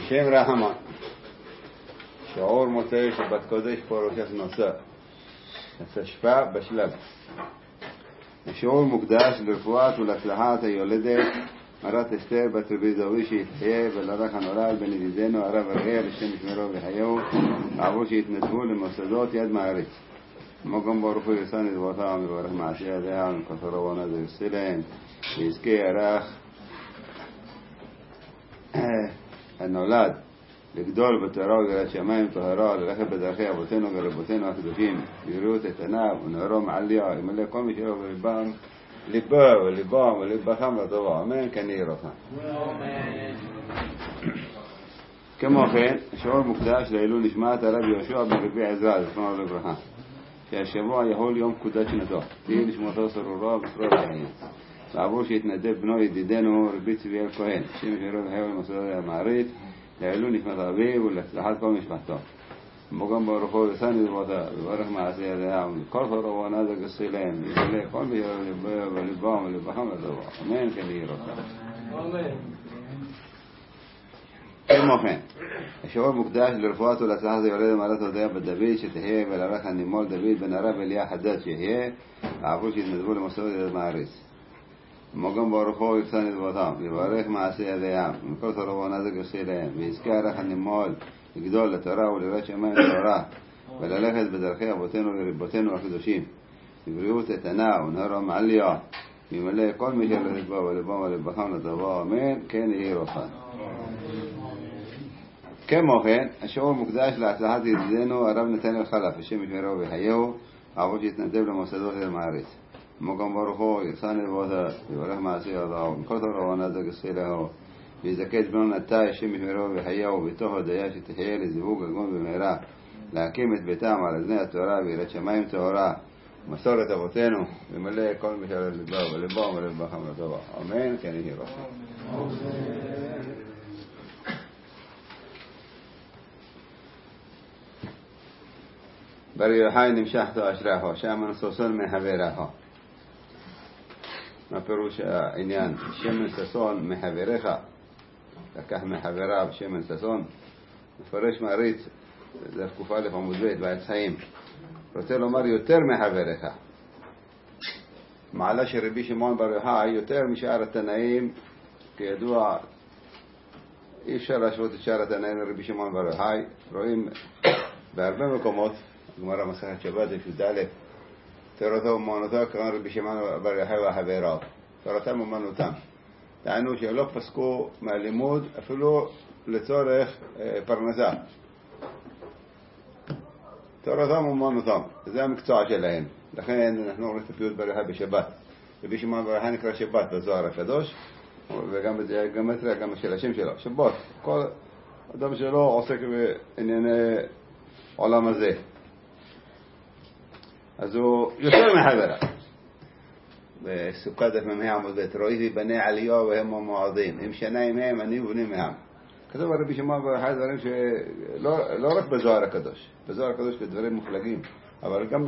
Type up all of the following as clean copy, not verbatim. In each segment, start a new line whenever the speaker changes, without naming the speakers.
שם רחמן שיעור מוצאי שבת קודש פרשת נשא שפע בשלב. השיעור מוקדש לרפואת ולהצלחת היולדת מרת אסתר בת רבי דוד שיתחיה ולרך הנולד בן ידידנו הרב אריאל השם ישמרו וחיהו עבור שיתנדבו למוסדות יד מעריץ. מוגם ברוך הוא יסן לדבותם וברך מעשי ידיה ומכסרו ונזר סלם ויזכה ירח הנולד לגדול בתורה וביראת שמיים טהרה ללכת בדרכי אבותינו ורבותינו הקדושים בבריאות איתנה ונאורו מעליה ימלא כל מי שלו בליבם ליבו וליבם וליבכם לטובה אמן כן יהי רצון. כמו כן שיעור מוקדש לעילוי נשמת הרב יהושע בן רבי עזרא זיכרונו לברכה שהשבוע יחול יום פקודת שנתו תהי נשמתו סרורה ושרור חיים ועבור שיתנדב בנו ידידנו רבי צביאל כהן השם ישמרו וחיהו למוסדות המעריץ לעילוי נשמת אביו ולהצלחת כל משפחתו. מוגם ברוך הוא יסן לדבותה וברך מעשי ידיה ומכל תורה ונזר סלם וימלא כל מי שלו בליבם ולבכם לטובה אמן כן יהי רצון. כמו כן השיעור מוקדש לרפואת ולהצלחת היולדת מעלת הודיה בת דוד שתהיה ולרך הנימול דוד בן הרב אליה חדד שיהיה ועבור שיתנדבו למוסדות יד מעריץ. מוגם ברוך הוא יסן לדבותם לברך מעשי ידיהם ומכל תורה ונזר סלם ויזכה ערך הנימול לגדול לתורה ולראות שמיים תורה וללכת בדרכי אבותינו ורבותינו הקדושים בבריאות איתנה ונאורו מעליה ימלא כל מי שלו בו ולבם ולבכם לטובה אמן כן יהי רצון. כמו כן השיעור מוקדש להצלחת ידידנו הרב נתנאל חלף השם ישמרו וחיהו עבור שיתנדב למוסדות יד מעריץ. מוגם ברוך הוא יסן לדבותה וברך מעשי ידיו ומכל תורה ונזר סלם ויזכה את בנו נטה השם ישמרו וחיהו בתוך הודיה שתחיה לזיווג הגון במהרה להקים את ביתם על אדני התורה ויראת שמיים טהרה ומסורת אבותינו ומלא כל מי שלו בליבו ולבם ולבכם לטובה אמן כן יהי רצון. בר יוחאי נמשכתו אשריך שמן ששון מחבריך. מה פירוש העניין? שמן ששון מחבריך לקח מחבריו שמן ששון מפרש מעריץ זה תקופה א' עמוד ב' בעץ חיים רוצה לומר יותר מחבריך. מעלה של רבי שמעון בר יוחאי יותר משאר התנאים כידוע אי אפשר להשוות את שאר התנאים לרבי שמעון בר יוחאי. רואים בהרבה מקומות גמרא מסכת שבת י"א תורתו ומאמנותו כגון רבי שמעון בר יוחאי וחבריו תורתם ומאמנותם דהיינו שלא פסקו מהלימוד אפילו לצורך פרנסה. תורתם ומאמנותם זה המקצוע שלהם. לכן אנחנו רואים את הפיוט בר יוחאי בשבת. רבי שמעון בר יוחאי נקרא שבת בזוהר הקדוש וגם בגמטריה גם של השם שלו שבת. כל אדם שלו עוסק בענייני עולם הזה אז הוא יותר מחבריו. בסוכת דף עמוד ב' ראיתי בני עלייה והם המועדים הם שניים הם אני ובני מהם. כתוב רבי שמעון בר יוחאי דברים שלא רק בזוהר הקדוש. בזוהר הקדוש כדברים מופלגים אבל גם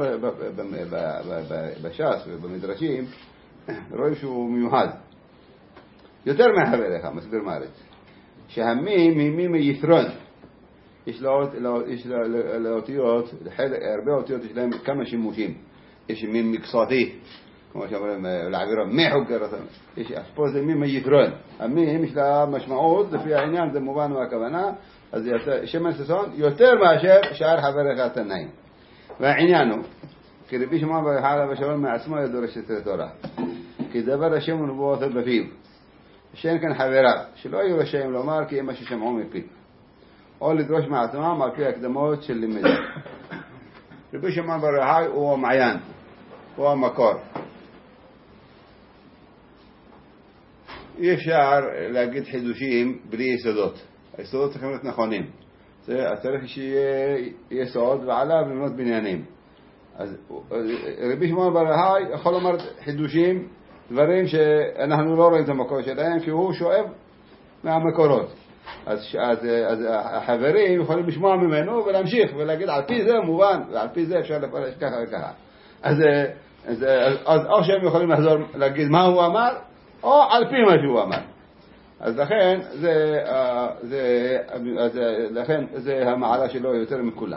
בש"ס ובמדרשים רואים שהוא מיוחד יותר מחבריך. מסביר מעריץ שהמים היא מי מיתרון. יש לאותיות הרבה אותיות יש להם כמה שימושים. יש מים מקצועי כמו שאומרים לעבירה מחוגר יש פה זה מים מיתרון. המים יש לה משמעות לפי העניין זה מובן מהכוונה אז שמן ששון יותר מאשר שאר חבריך התנאים. והעניין הוא כי רבי שמעון בר יוחאי עליו השלום מעצמו ידורש את התורה כי דבר השם ונבואתו בפיו שאין כאן חבריו שלא יהיו רשאים לומר כי הם מה ששמעו מפיו או לדרוש מעצמם על פי הקדמות של לימודים. רבי שמעון בר יוחאי הוא המעיין הוא המקור. אי אפשר להגיד חידושים בלי יסודות. היסודות צריכים להיות נכונים. צריך שיהיה יסוד ועליו לבנות בניינים. אז רבי שמעון בר יוחאי יכול לומר חידושים דברים שאנחנו לא רואים את המקור שלהם שהוא שואב מהמקורות. אז החברים יכולים לשמוע ממנו ולהמשיך ולהגיד על פי זה מובן ועל פי זה אפשר לפרש ככה וככה. אז או שהם יכולים לחזור להגיד מה הוא אמר או על פי מה שהוא אמר. אז לכן זה המעלה שלו יותר מכולם.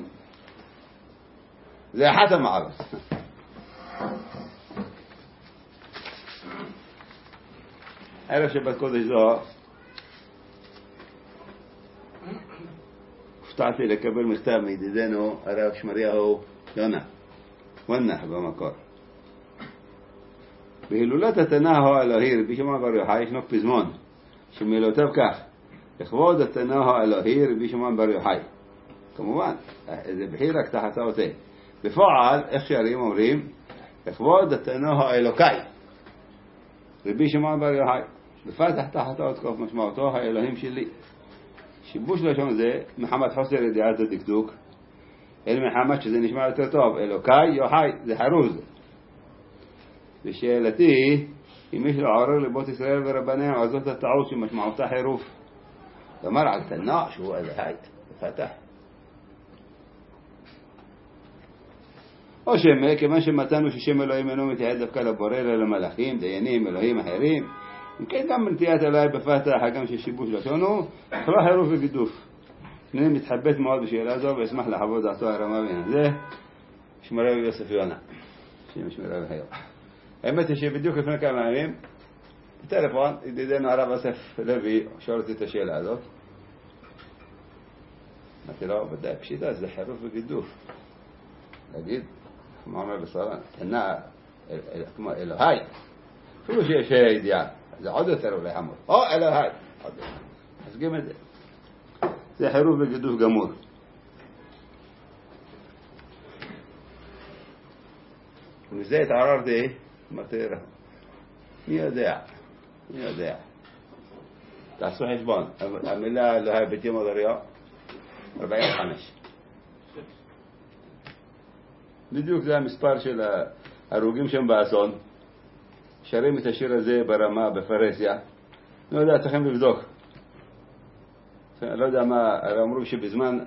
זה אחת המעלות. ערב שבת קודש זו הופתעתי לקבל מכתב מידידנו הרב שמריהו יונה ונח במקור. בהילולת התנאו האלוהי רבי שמעון בר יוחאי ישנו פזמון שמילותיו כך: לכבוד התנאו האלוהי רבי שמעון בר יוחאי. כמובן זה בחיר רק תחת האותה. בפועל איך שרים אומרים לכבוד התנאו האלוקאי רבי שמעון בר יוחאי. בפתח תחת האות קוף משמעותו האלוהים שלי. שיבוש לשון זה מחמת חוסר ידיעת הדקדוק, אלא מחמת שזה נשמע יותר טוב. אלוקאי יוחאי זה חרוז. ושאלתי אם יש לעורר לבות ישראל ורבניהם על זאת הטעות שמשמעותה חירוף. כלומר על תנא שהוא אלוהי בפתח, או שמה כיוון שמצאנו ששם אלוהים אינו מתייחס דווקא לבורא אלא למלאכים, דיינים, אלוהים אחרים. אם כן גם בנטיית אלוהי בפתח, גם ששיבוש לשון הוא לא חירוף וגידוף. אני מתחבט מאוד בשאלה הזו ואשמח לחוות דעתו הרמה בעניין זה. שמריהו יוסף יונה, שמריהו היום. האמת היא שבדיוק לפני כמה ימים בטלפון ידידנו הרב אסף לוי שואל אותי את השאלה הזאת. אמרתי לו ודאי פשיטה, זה חירוף וגידוף. להגיד כמו אומר בסלון תנא כמו אלוהי, אפילו שיש ידיעה זה עוד יותר אולי חמור, או אלוהי אז גם את זה, זה חירוף וגידוף גמור. ומזה התעררתי, אמרתי מי יודע תעשו חשבון, המילה אלוהי ביתי מודריו 45 בדיוק זה המספר של ההרוגים שם באסון. שרים את השיר הזה ברמה בפרסיה, לא יודע, צריכים לבדוק. לא יודע מה, אמרו שבזמן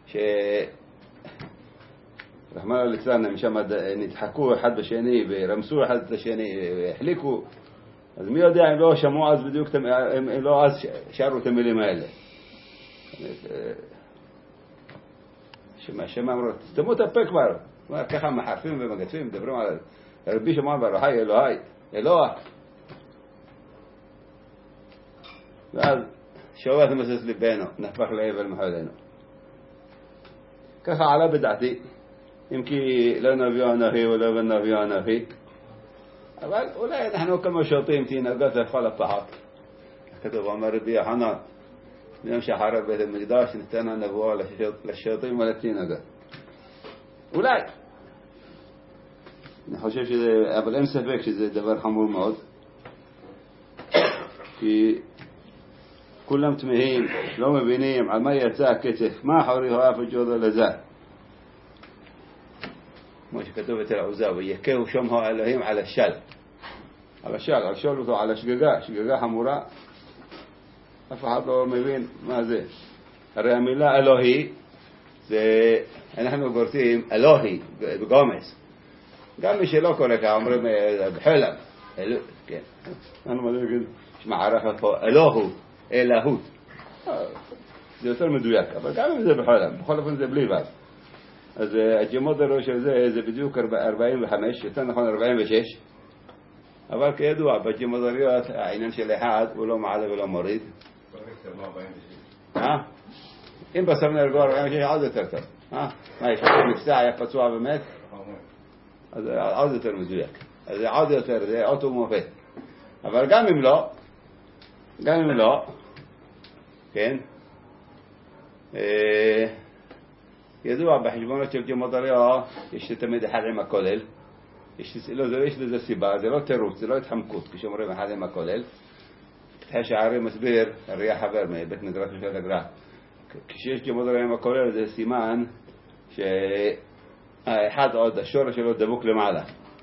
רחמנא ליצלן הם שם נדחקו אחד בשני ורמסו אחד את השני והחליקו, אז מי יודע אם לא שמעו אז בדיוק, הם לא אז שרו את המילים האלה. שמה אמרו, תסתמו את הפה כבר. ככה מחרפים ומגדפים, מדברים על רבי שמעון בר יוחאי אלוהי, אלוה. ואז שובת מסס ליבנו, נהפך לאבל מחולנו. ככה עלה בדעתי, אם כי לא נביאו אנכי ולא בן נביאו אנכי, אבל אולי אנחנו כמו שוטים תינגות לכל הפחת. כתוב אמר רבי יוחנן, ביום שחרב בית המקדש ניתן הנבואה לשוטים ולתינגות. אולי אני חושב שזה, אבל אין ספק שזה דבר חמור מאוד, כי כולם תמהים, לא מבינים על מה יצא הקצף, מה חורי הואף וג'ודו לזה, כמו שכתוב אצל עוזה, ויקהו שם האלוהים על השל, על השול אותו, על שגגה חמורה. אף אחד לא מבין מה זה. הרי המילה אלוהי זה, אנחנו גורסים אלוהי בגומס, גם מי שלא קורא ככה אומרים בחלם, כן, אנחנו מדברים שמערכת פה אלוהו, אלוהות, זה יותר מדויק, אבל גם אם זה בחלם, בכל אופן זה בלי ואז. אז הג'מודרו של זה בדיוק 45, יותר נכון 46, אבל כידוע בג'מודריות העניין של אחד הוא לא מעלה ולא מוריד. אם בסמנה רגוע 46 עוד יותר טוב. מה יש לך נפצע, היה פצוע באמת? אז זה עוד יותר מדויק, אז זה עוד יותר, זה אוטו מופת. אבל גם אם לא, כן, ידוע בחשבונות של ג'מודריו יש תמיד אחד עם הכולל, יש לזה סיבה, זה לא תירוץ, זה לא התחמקות כשאומרים אחד עם הכולל. פתחי שערי מסביר, הריח חבר מבית מדרש של הגר"א, כשיש ג'מודריו עם הכולל זה סימן שהאחד עוד השורש שלו דבוק למעלה,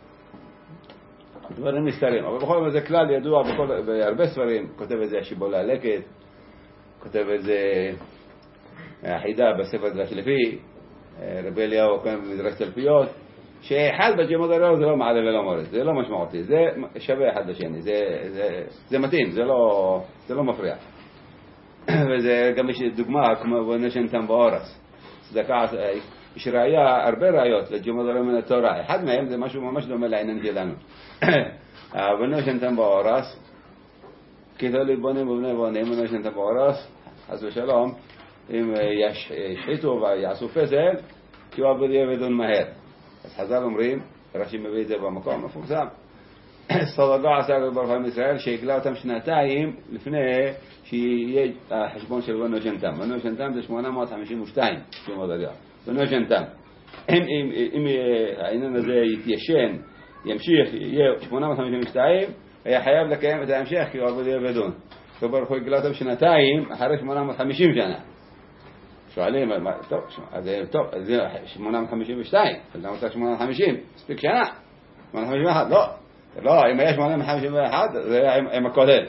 דברים מסתרים. אבל בכל זאת זה כלל ידוע בהרבה ספרים, כותב את זה השיבולה הלקט, כותב את זה החידה בספר דרש לפי, רבי אליהו כאן במדרש תלפיות, שאחד בג'מות הללו זה לא מעלה ולא מוריד, זה לא משמעותי, זה שווה אחד לשני, זה מתאים, זה לא מפריע. וזה גם יש דוגמה כמו בנשן תם באורס. יש ראיה, הרבה ראיות לג'מות הללו מן התורה, אחד מהם זה משהו ממש דומה לעניין שלנו. בנשן תם באורס, כתוב לי בונים ובני בונים, בנשן תם באורס, חס ושלום, אם ישחיתו ויעשו פסל, כי הוא עבוד יבדון מהר. אז חז"ל אומרים, רש"י מביא את זה במקום מפורסם, סדקה עשה הקדוש ברוך הוא עם ישראל שהגלה אותם שנתיים לפני שיהיה החשבון של בנו שנתם. בנו שנתם זה 852 שמות הדירה. בנו שנתם. אם העניין הזה יתיישן, ימשיך, יהיה 852, היה חייב לקיים את ההמשך כי הוא עבוד יבדון. הקדוש ברוך הוא הגלה אותם שנתיים אחרי 850 שנה. שואלים, טוב, זה 852, אז למה צריך 850? מספיק שנה. 851, לא, אם יש 851, זה עם הכולל.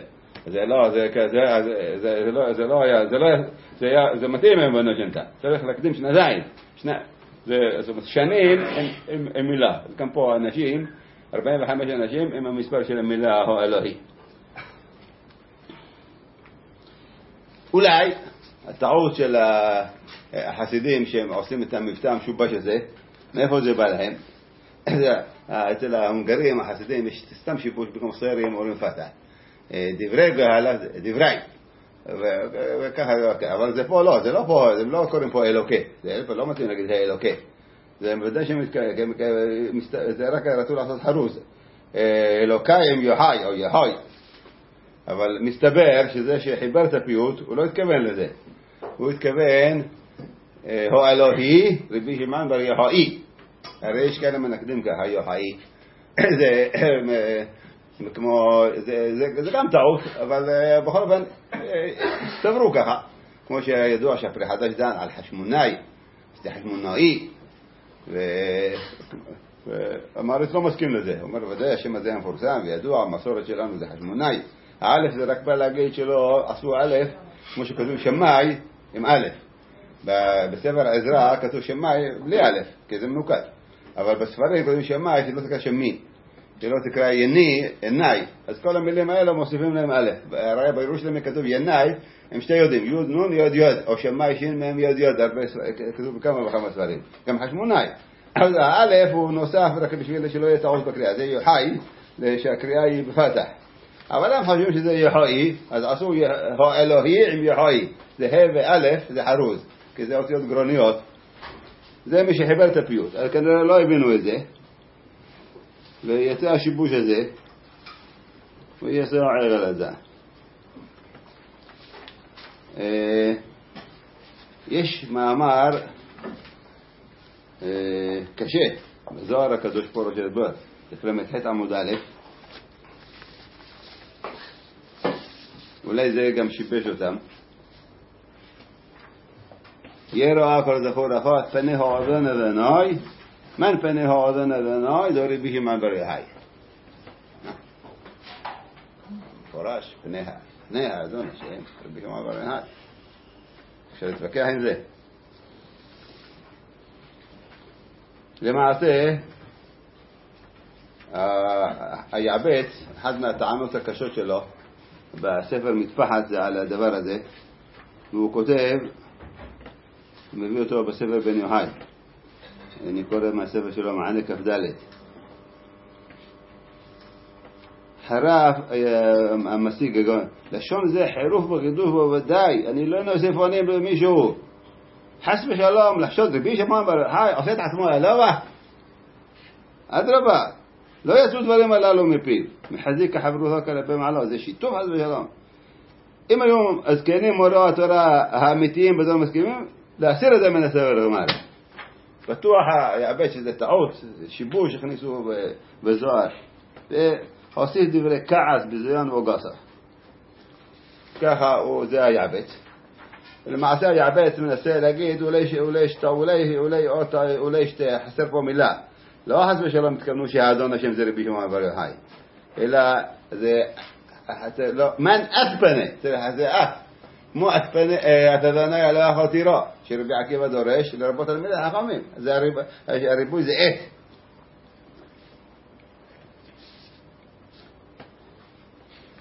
זה מתאים עם בנו שנתה. צריך להקדים שנתיים. שנים עם מילה. גם פה אנשים, 45 אנשים עם המספר של המילה האלוהי. אולי הטעות של החסידים שהם עושים את המבטא המשובש הזה, מאיפה זה בא להם? אצל ההונגרים, החסידים, יש סתם שיבוש במקום סיירים אומרים פתח. דברי גאלה, דברי. וככה, אבל זה פה לא, זה לא פה, הם לא קוראים פה אלוקי. זה לא מתאים להגיד זה אלוקי. זה בוודאי זה רק רצו לעשות חרוז. אלוקי עם יוחאי או יחוי. אבל מסתבר שזה שחיבר את הפיוט, הוא לא התכוון לזה. הוא התכוון, הו אלוהי, רבי שמעון בר יוחאי. הרי יש כאלה מנקדים ככה, יוחאי. זה גם טעות, אבל בכל אופן, סברו ככה. כמו שידוע שהפרי חדש דן על חשמונאי, זה חשמונאי, והמארץ לא מסכים לזה. הוא אומר, ודאי השם הזה המפורסם, וידוע, המסורת שלנו זה חשמונאי. האלף זה רק בא להגיד שלא עשו א', כמו שכתוב שמאי עם א'. בספר עזרא כתוב שמאי בלי א', כי זה מנוקד. אבל בספרים כתוב שמאי שלא תקרא שמי, שלא תקרא יני, עיני. אז כל המילים האלה מוסיפים להם א'. הרי בירושלים כתוב יני, הם שתי יודעים, יוד נון יוד יוד, או שמאי שין מהם יוד יוד, כתוב בכמה וכמה ספרים. גם חשמונאי. אז האלף הוא נוסף רק בשביל שלא יהיה טעות בקריאה. זה יוחאי, שהקריאה היא בפתח. אבל הם חושבים שזה יחוי, אז עשו אלוהי עם יחוי. זה ה' ואלף, זה חרוז, כי זה אותיות גרוניות. זה מי שחיבר את הפיוט. אז כנראה לא הבינו את זה, ויצא השיבוש הזה, ויצא הער על זה. יש מאמר קשה, בזוהר הקדוש פורו של בר, לפני מתחת עמוד א', אולי זה גם שיבש אותם. יראה כל זכור אחת פני האדון אדוני, من פני האדון אדוני דורי בישי מן בריחי. פורש פני האדון השם דורי בישי מן בריחי. אפשר להתווכח עם זה. למעשה היעבץ, אחד מהטענות הקשות שלו בספר מטפחת זה על הדבר הזה, והוא כותב, מביא אותו בספר בן יוחאי, אני קורא מהספר שלו מענה כ"ד. חרף המשיג, לשון זה חירוף בגידוף בוודאי, אני לא נוסף עונים למישהו, חס ושלום לחשוד רבי שמעון בר יוחאי עושה את עצמו אלוה, אדרבה, לא יצאו דברים הללו מפיו, מחזיק החברותו כלפי מעלה, זה שיתוף חס ושלום. אם היום הזקנים מורי התורה האמיתיים בזו מסכימים, להסיר את זה מן הספר גמרא. בטוח יאבד שזה טעות, שיבוש הכניסו בזוהר, והוסיף דברי כעס, בזיון וגסה. ככה זה היעבד. למעשה היעבד מנסה להגיד, אולי חסר פה מילה. לא חס ושלום מתכוונו שהאדון השם זה רבי שמעון בר יוחאי, אלא זה מן אתפנה, זה כמו אתפנה, אתדוני עלי החתירה, שרבי עקיבא דורש לרבות תלמידי החכמים. הריבוי זה עת,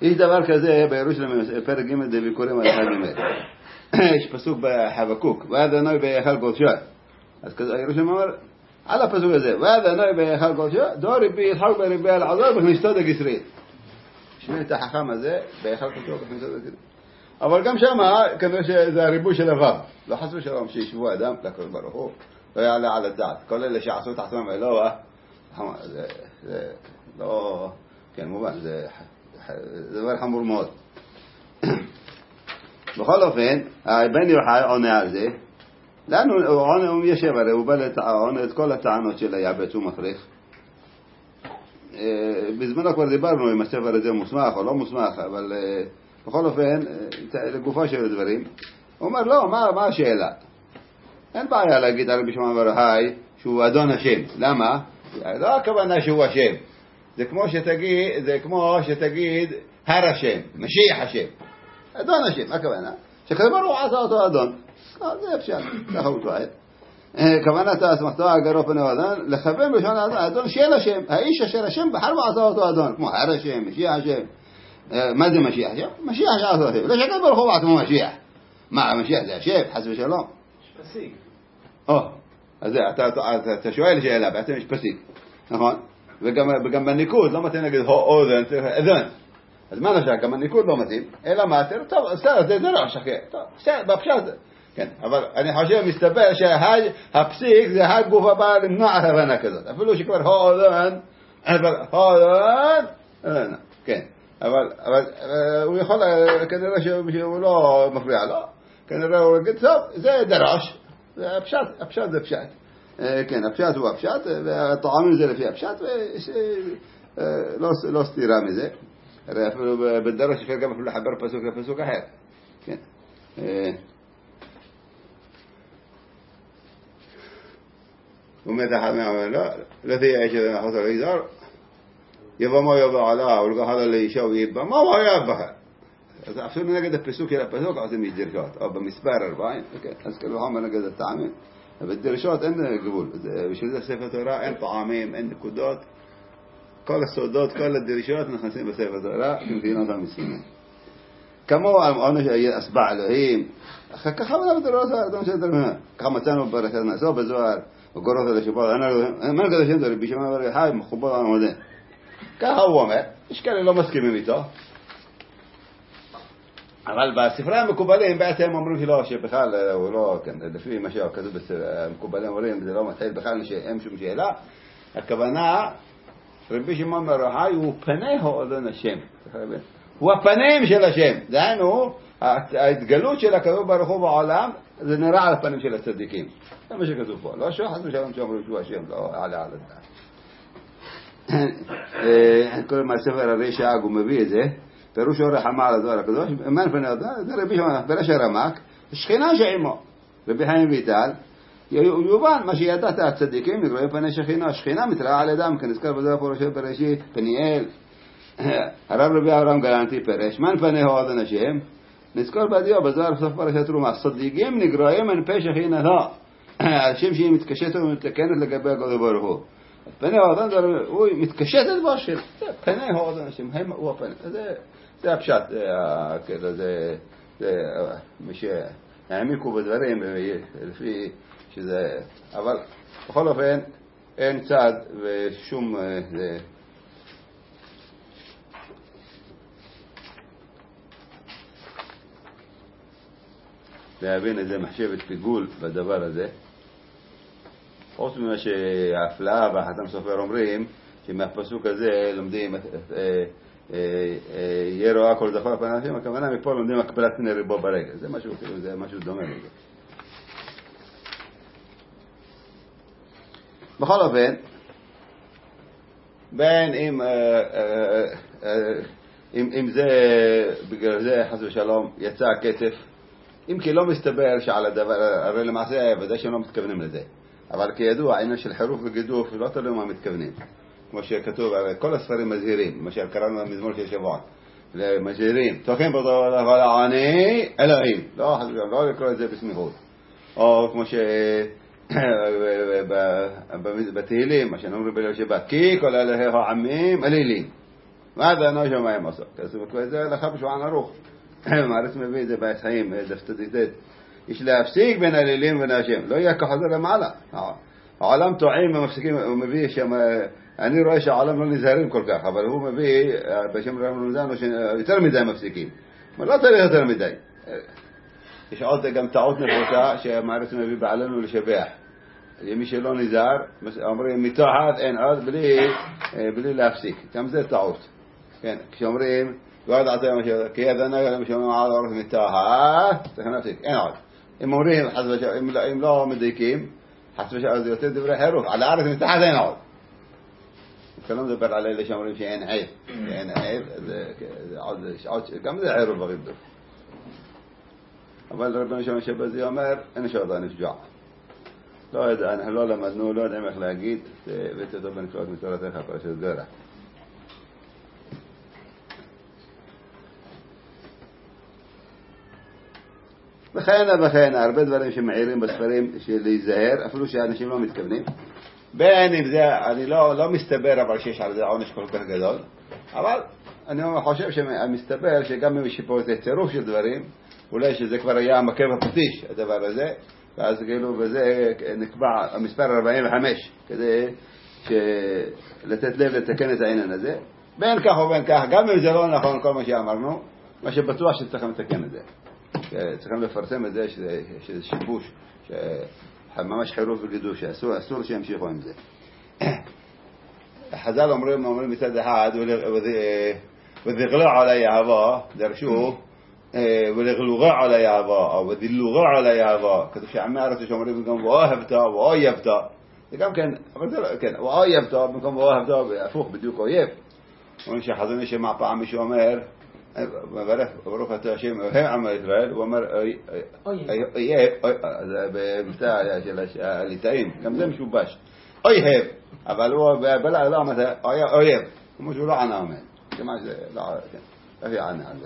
יש דבר כזה בירושלים, פרק ג' דביקורים על אחד ג' יש פסוק בחבקוק, ועד אנוי בהיכל קודשו. אז ירושלים אומר, על הפסוק הזה, ועד אנוי בהיכל קודשו, דור רבי יצחק ברבי אלעזר בכניסתו דגסרית. שמי את החכם הזה, בהיכל קודשו בכניסתו דגסרית. אבל גם שם, כנראה שזה הריבוי של הוו. לא חסו שלום שישבו אדם, לקרוא ברוך הוא, לא יעלה על הדעת. כל אלה שעשו את עצמם אלוה, זה לא, כן, מובן, זה דבר חמור מאוד. בכל אופן, בן יוחאי עונה על זה. לנו הוא ישב, הרי הוא בא לטעון את כל הטענות של היעבץ ומפריך. בזמנו כבר דיברנו אם הספר הזה מוסמך או לא מוסמך, אבל בכל אופן, לגופו של הדברים, הוא אומר, לא, מה השאלה? אין בעיה להגיד על רבי שמעון בר יוחאי שהוא אדון השם. למה? לא הכוונה שהוא השם. זה כמו שתגיד הר השם, משיח השם. אדון השם, מה הכוונה? שכבר הוא עשה אותו אדון. זה אפשר, ככה הוא טוען. כוונת הסמכתו הגרו פני אדון, לכוון בשון האדון של השם. האיש אשר השם בחר ועשה אותו אדון. כמו הר השם, משיח השם. מה זה משיח השם? משיח שעשה אותו השם. לא שכן ברחוב עצמו משיח. מה, המשיח זה השם? חס ושלום.
יש פסיק.
אז אתה שואל שאלה, בעצם יש פסיק. נכון? וגם בניקוד לא מתאים להגיד אוזן, צריך אזן. אז מה נשאר? גם הניקוד לא מתאים. אלא מה? טוב, זה דרש אחר. טוב, בפשט. כן, אבל אני חושב, מסתבר שהפסיק זה הגוף הבא למנוע את הבנה כזאת. אפילו שכבר אוזן, כן. אבל הוא יכול, כנראה שהוא לא מפריע לו. כנראה הוא יגיד, טוב, זה דרש. הפשט זה פשט. כן, הפשט הוא הפשט, והטועמים זה לפי הפשט, ולא סתירה מזה. הרי אפילו בדרש אפשר גם אפילו לחבר פסוק לפסוק אחר. כן. ומת אחד מהאומר, לא תהיה שזה נחוץ על איזור, יבוא מה יבוא עליו, ולקחת על אישה ויבא, מה הוא היה בכלל? אז אפילו נגד הפסוק של הפסוק עושים דרשות, או במספר 40, אז כאילו חומר נגד הטעמים. בדרשות אין גבול, בשביל זה ספר תורה אין טעמים, אין נקודות, כל הסודות, כל הדרשות נכנסים בספר תורה, במדינות המסכימים. כמו עונש אסבע אלוהים, ככה מנה בדרשות, ככה מצאנו ברכת נעשו בזוהר, וגורות על השפות, אין קדושים זה רבי שמעון בר יוחאי מחובות על המודה. ככה הוא אומר, יש כאלה לא מסכימים איתו, אבל בספרי המקובלים בעצם אומרים שלא, שבכלל הוא לא, כן, לפי מה שכתוב במקובלים אומרים, זה לא מתחיל בכלל שאין שום שאלה. הכוונה, רבי שמעון בר יוחאי הוא פניהו אדון השם. הוא הפנים של השם. דהיינו, ההתגלות של הקדוש ברוך הוא בעולם, זה נראה על הפנים של הצדיקים. זה מה שכתוב פה. לא שוחד ושלום שאומרים שהוא השם, לא עלה על הדעת. כל מהספר הרשע הוא מביא את זה. פירוש אורך חמה על הדבר הקדוש, אמן פני אדם, זה רבי שמעון, פירוש הרמק, שכינה שעמו, רבי חיים ויטל, יובן, מה שידעת הצדיקים, נקראים פני שכינה, השכינה מתראה על אדם, כנזכר בזה פורשי בראשית, פניאל, הרב רבי אברהם גלנטי פירש, מן פניהו אדון השם, נזכר בדיו, בזוהר בסוף פרשת תרומה, הצדיקים נקראים מנפה שכינתו, השם שהיא מתקשטת ומתקנת לגבי הקדוש ברוך הוא. פניהו אדון, הוא מתקשטת בו השם, פניהו אדון השם, הוא הפנים, זה הפשט, זה מי שהעמיקו בדברים, לפי שזה, אבל בכל אופן אין צד ושום, להבין איזה מחשבת פיגול בדבר הזה. חוץ ממה שההפלאה והחתם סופר אומרים, שמהפסוק הזה לומדים יהיה רואה כל זכור הפני השם, הכוונה מפה לומדים הקבלת פני ריבו ברגע. זה משהו דומה לזה. בכל אופן, בין אם זה בגלל זה חס ושלום יצא הכסף, אם כי לא מסתבר שעל הדבר, הרי למעשה ודאי שהם לא מתכוונים לזה. אבל כידוע, העניין של חירוף וגידוף לא תלוי מה מתכוונים. כמו שכתוב, כל הספרים מזהירים, למשל קראנו במזמור של שבוע, מזהירים, תוכן בדבר העני אלוהים, לא לקרוא את זה בסמיכות. או כמו שבתהילים, מה שאנחנו אומרים בליל שבת, כי כל אלוהי העמים אלילים. מה זה אנוש המים עושה? זה לך בשבוען ערוך. מעריץ מביא את זה בעץ חיים, דפתתת. יש להפסיק בין הלילים ובין השם. לא יהיה כחוזר למעלה. העולם טועים ומפסיקים, הוא מביא שם, אני רואה שהעולם לא נזהרים כל כך, אבל הוא מביא, בשם רמזן, יותר מדי מפסיקים. אבל לא צריך יותר מדי. יש עוד גם טעות נפוצה שהמעריץ מביא בעלינו לשבח. מי שלא נזהר, אומרים מתחת אין עוד בלי להפסיק. גם זה טעות. כן, כשאומרים, ועוד עתה משהו, כי ידענה גם שאומרים על אורך מתחת, צריך להפסיק, אין עוד. אם אומרים, אם לא מדייקים, חס ושלום זה יותר דברי חירוף, על הארץ מתחת אין עוד. כלום מדבר על אלה שאומרים שאין עיב. שאין עיב, גם זה חירוף ברידוף. אבל רבנו שם שבזה אומר, אין שעודה נפגע. לא יודע, אנחנו לא למדנו, לא יודעים איך להגיד, הבאתי אותו בנפלאות מתורתך, פרשת זרע. וכן, הרבה דברים שמעירים בספרים של להיזהר, אפילו שאנשים לא מתכוונים. בין אם זה, אני לא מסתבר אבל שיש על זה עונש כל כך גדול, אבל אני חושב שמסתבר שגם אם יש פה איזה צירוף של דברים, אולי שזה כבר היה המקב הפטיש, הדבר הזה, ואז כאילו בזה נקבע המספר 45, כדי לתת לב לתקן את העניין הזה. בין כך ובין כך, גם אם זה לא נכון כל מה שאמרנו, מה שבטוח שצריכים לתקן את זה. צריכים לפרסם את זה שזה שיבוש, ממש חירוף וגידוש, אסור שימשיכו עם זה. חז"ל אומרים מצד אחד, ודגלו עלי אהבה, דרשו, ודגלוגה עלי אהבה, או ודילוגה עלי אהבה, כתוב שעמי הארץ שאומרים גם ואוהבתה ואויבתה, זה גם כן, אבל זה לא, כן, ואויבתה, במקום ואוהבתה, הפוך בדיוק אויב. אומרים שחזון יש מה פעם מישהו אומר, מברך ברוך אתה השם אוהב עם ישראל, הוא אומר אויב, זה במבטא של הליטאים, גם זה משובש, אויב, אבל הוא בלע לא אמר אויב, כמו שהוא לא ענה אומר, כמה שזה לא ענה על זה.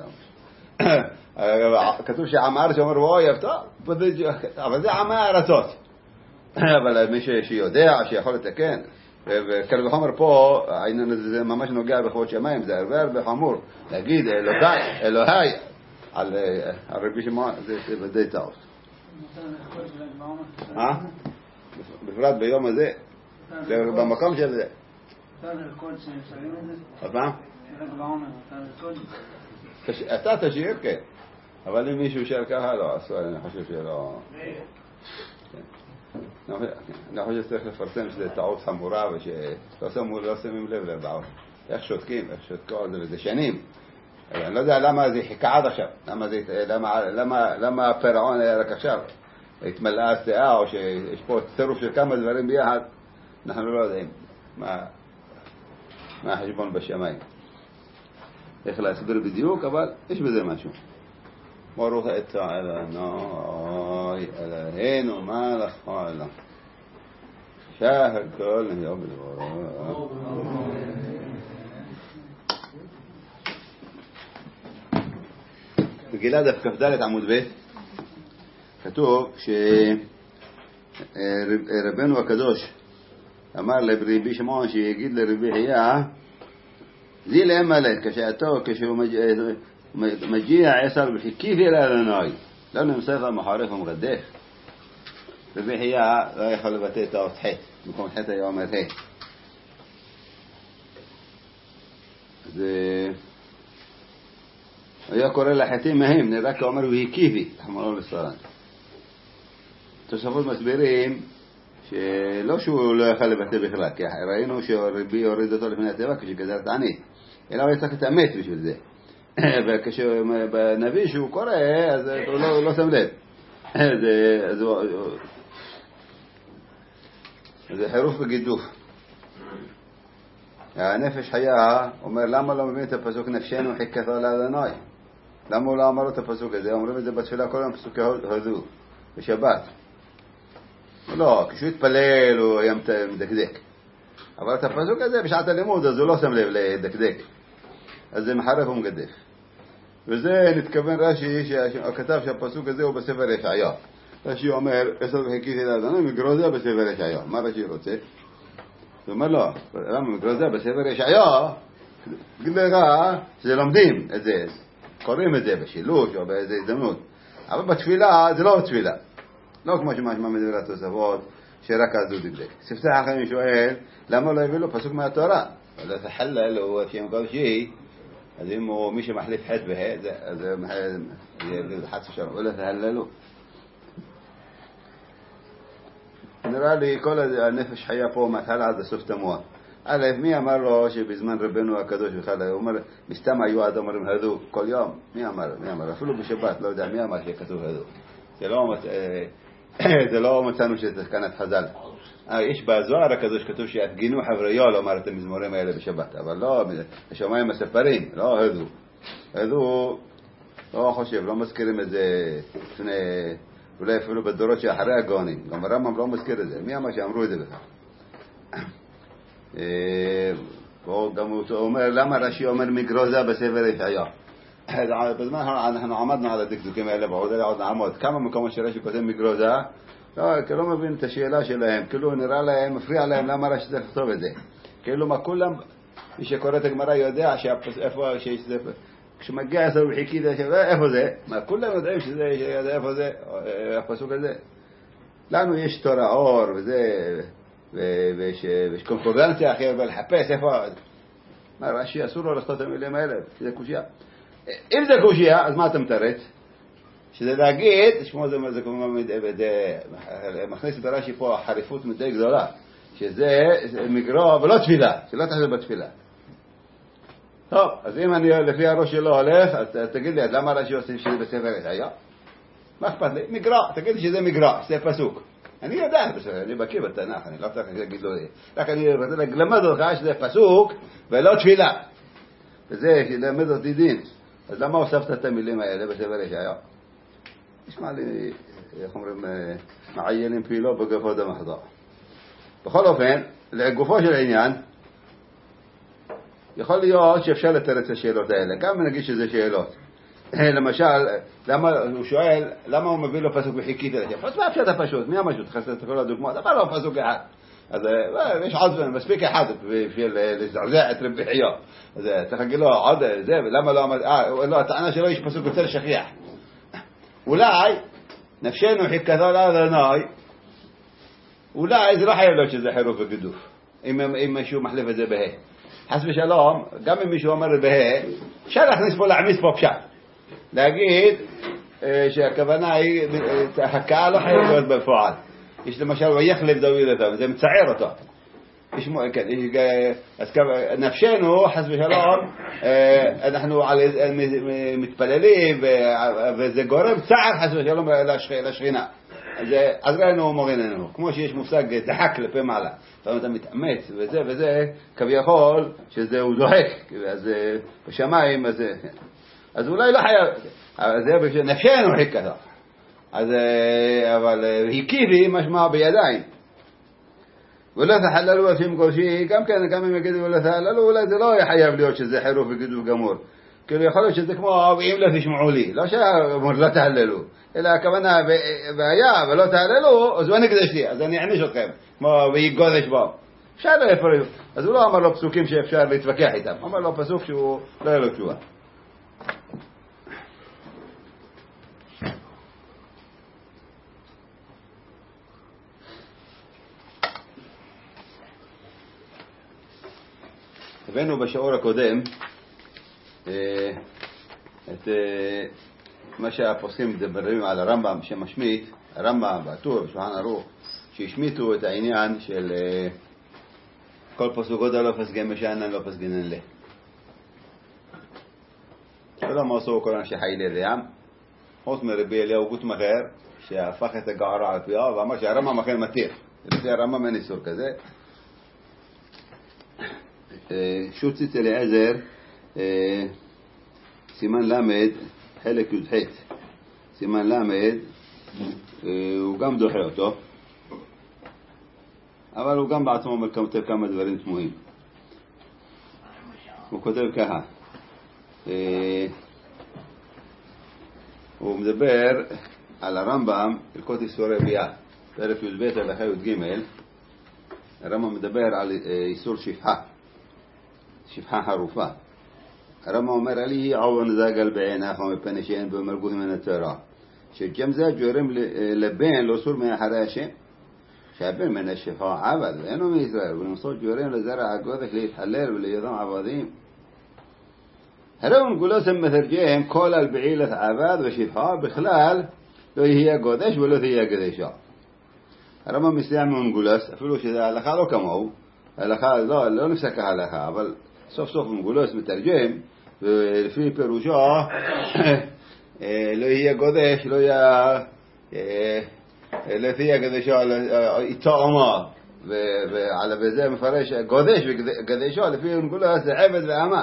כתוב שעם הארץ אומר אויב, אבל זה עם הארצות, אבל מי שיודע שיכול לתקן, וקל וחומר פה, העניין הזה זה ממש נוגע בכבוד שמיים, זה הרבה חמור. להגיד אלוהי על רבי שמעון, זה די טעות. בפרט ביום הזה, במקום של זה. אז מה? אתה תשאיר, כן. אבל אם מישהו שר ככה, לא, אני חושב שלא... אני חושב שצריך לפרסם שזה טעות חמורה ושלא שמים לב לדעות. איך שותקים, איך שותקו על זה, וזה שנים. אני לא יודע למה זה חיכה עד עכשיו, למה פרעון היה רק עכשיו, התמלאה הסאה, או שיש פה צירוף של כמה דברים ביחד, אנחנו לא יודעים מה החשבון בשמיים. איך להסביר בדיוק, אבל יש בזה משהו. ברוך אתה אדוני אלוהינו מלך העולם שהכל נהיה בדברו. מגילה דף כ"ד עמוד ב' כתוב שרבנו הקדוש אמר לרבי שמעון שיגיד לרבי חייא זי לאמלך כשהוא מגיע עשר וחיכיב אל אדוני לא נמסך המחרף ומרדף. רבי חייא לא יכול לבטא את האות ח' במקום ח' היה אומר ה'. היה קורא לחטאים מהם, נראה כאומר והקיבי תחמלו לסרן. תוספות מסבירים שלא שהוא לא יכול לבטא בכלל, כי ראינו שרבי הוריד אותו לפני הטבע כשגזר תענית, אלא הוא צריך להתאמץ בשביל זה. וכשבנביא שהוא קורא אז הוא לא שם לב. זה חירוף וגידוף. הנפש חיה אומר למה לא מבין את הפסוק נפשנו חיכתו לאדוני, למה הוא לא אמר את הפסוק הזה? אומרים את זה בתפילה כל יום פסוקי הודו בשבת. לא, כשהוא התפלל הוא היה מדקדק, אבל את הפסוק הזה בשעת הלימוד אז הוא לא שם לב לדקדק, אז זה מחרף ומגדף. וזה נתכוון רש"י שכתב שהפסוק הזה הוא בספר ישעיה. רש"י אומר עשר וחיכיתי לאדוני מגרוזה בספר ישעיה. מה רש"י רוצה? הוא אומר לא, למה מגרוזה בספר ישעיה גלרה שלומדים את זה, קוראים את זה בשילוש או באיזו הזדמנות, אבל בתפילה זה לא תפילה, לא כמו שמשמע מדברי התוספות שרק אז הוא דגלק. ספסח החיים שואל למה לא הביא לו פסוק מהתורה? אבל זה חלל הוא שם כל שהיא, אז אם הוא מי שמחליף חטא בהא, אז זה חצי שם, הוא לא תהללו. נראה לי כל הנפש חיה פה מתחילה עד הסוף תמוה. א', מי אמר לו שבזמן רבנו הקדוש בכלל, הוא אומר, מסתם היו עד אומרים הדו כל יום? מי אמר? אפילו בשבת, לא יודע, מי אמר שכתוב הדו? זה לא מצאנו שזה כאן חז"ל. יש בזוהר הקדוש כתוב שיתגינו חבריו לומר את המזמורים האלה בשבת, אבל לא, השמיים הספרים, לא הדו. הדו, לא חושב, לא מזכירים את זה לפני, אולי אפילו בדורות שאחרי הגאונים, גם הרמב"ם לא מזכיר את זה. מי אמר שאמרו את זה בכלל? גם הוא אומר, למה רש"י אומר מגרוזה בספר ישעיה? בזמן אנחנו עמדנו על הדקדוקים האלה ועוד נעמוד. כמה מקומות שרש"י כותב מגרוזה, לא מבין את השאלה שלהם, כאילו נראה להם, מפריע להם למה רש"י צריך לכתוב את זה. כאילו מה כולם, מי שקורא את הגמרא יודע איפה שיש זה, כשמגיע עשר וחיכית, איפה זה? מה כולם יודעים שזה, איפה זה, הפסוק הזה. לנו יש תורה אור וזה, ויש קונקורנציה אחרת ולחפש איפה, מה רש"י אסור לו לכתוב את המילים האלה, שזה קושיה. אם זה קושיה, אז מה אתה מתרץ? שזה להגיד, שמו זה כמו מכניס את הרש"י פה חריפות מדי גדולה, שזה מגרו ולא תפילה, שלא תחזור בתפילה. טוב, אז אם אני לפי הראש שלו הולך, אז תגיד לי, אז למה רש"י עושים שזה בספר ישעיה? מה אכפת לי? מגרע, תגיד לי שזה מגרע, שזה פסוק. אני יודע, אני בקיא בתנ"ך, אני לא צריך להגיד לו, רק אני רוצה לגלמד אותך שזה פסוק ולא תפילה. וזה שלמד אותי דין. אז למה הוספת את המילים האלה בספר ישעיה? נשמע לי, איך אומרים, מעיינים פילו בגופו דמחדו. בכל אופן, לגופו של עניין, יכול להיות שאפשר לתרץ את השאלות האלה, גם נגיד שזה שאלות. למשל, למה הוא שואל, למה הוא מביא לו פסוק וחיכית אליהם? אז מה אפשר פשוט? מי המשהו? תחסת את כל הדוגמאות, אבל לא פסוק אחד. אז יש עוד מספיק אחד בשביל לזעזע את רבי חייא. אז צריך להגיד לו עוד זה, ולמה לא, הטענה שלו יש פסוק יותר שכיח. אולי, נפשנו חיכתה לאדוני, אולי זה לא חייב להיות שזה חירוף וגידוף, אם מישהו מחליף את זה בה'. חס ושלום, גם אם מישהו אומר בה', אפשר להכניס פה, להעמיס פה פשט. להגיד שהכוונה היא, הקהל לא חייב להיות בפועל. יש למשל, ויחלב דוד אותם, זה מצער אותו. אז נפשנו, חס ושלום, אנחנו מתפללים, וזה גורם צער חס ושלום לשכינה. אז ראינו מוריננו, כמו שיש מושג דחק לפי מעלה. אתה מתאמץ וזה, כביכול שזהו דוחק, אז בשמיים, אז אולי לא חייב, זה נפשנו חיכתה. אבל הקיבי משמע בידיים. ולא תחללו לפים קושי, גם אם יגידו ולא תחללו, אולי זה לא חייב להיות שזה חירוף וגידוף גמור. כאילו יכול להיות שזה כמו ואם לא תשמעו לי, לא שאומר לא תהללו, אלא הכוונה והיה ולא תהללו, אז הוא נקדש לי, אז אני אעניש אתכם, כמו ויגודש בו. אפשר לא יפריעו. אז הוא לא אמר לו פסוקים שאפשר להתווכח איתם, הוא אמר לו פסוק שהוא לא יהיה לו תשובה. הבאנו בשיעור הקודם את מה שהפוסקים מדברים על הרמב"ם שמשמיט, הרמב"ם והטור, שולחן ערוך, שהשמיטו את העניין של כל פסוקות לא פסגן משענן לא פסגנן לה. שלא מה עשו כל אנשי חיילי ריאם, חוץ מרבי אליהו גות מחר, שהפך את הגערה על פיו, ואמר שהרמב"ם אחר מתיר. לפי הרמב"ם אין איסור כזה. שוציץ אליעזר, סימן למד, חלק י"ח, סימן למד, הוא גם דוחה אותו, אבל הוא גם בעצמו כותב כמה דברים תמוהים. הוא כותב ככה, הוא מדבר על הרמב"ם, הלכות איסורי ביאה, פרק י"ב הלכה י"ג, הרמב"ם מדבר על איסור שפחה. שפחה חרופה. הרמב"ם אומר לי עוון זגל בעינך ומפני שאין בו מלכות מן התורה. שגם זה גורם לבן לאסור מאחרי השם. שהבן מן השפחה עבד ואינו מישראל, ולמסות גורם לזרע הקודש להתחלל ולהיותם עבדים. הרמב"ם גולוס מתרגם כל על בעילת עבד ושפחה בכלל לא יהיה קודש ולא תהיה קדשה. הרמב"ם מסתייע מאונגולוס, אפילו שזה ההלכה לא כמוהו, ההלכה לא נפסק ההלכה, אבל סוף סוף אונגולוס מתרגם, ולפי פירושו לא יהיה קודש, לא תהיה קדשה, איתאמה, ועל בזה מפרש קודש וקדשה, לפי אונגולוס זה עבד ואמה.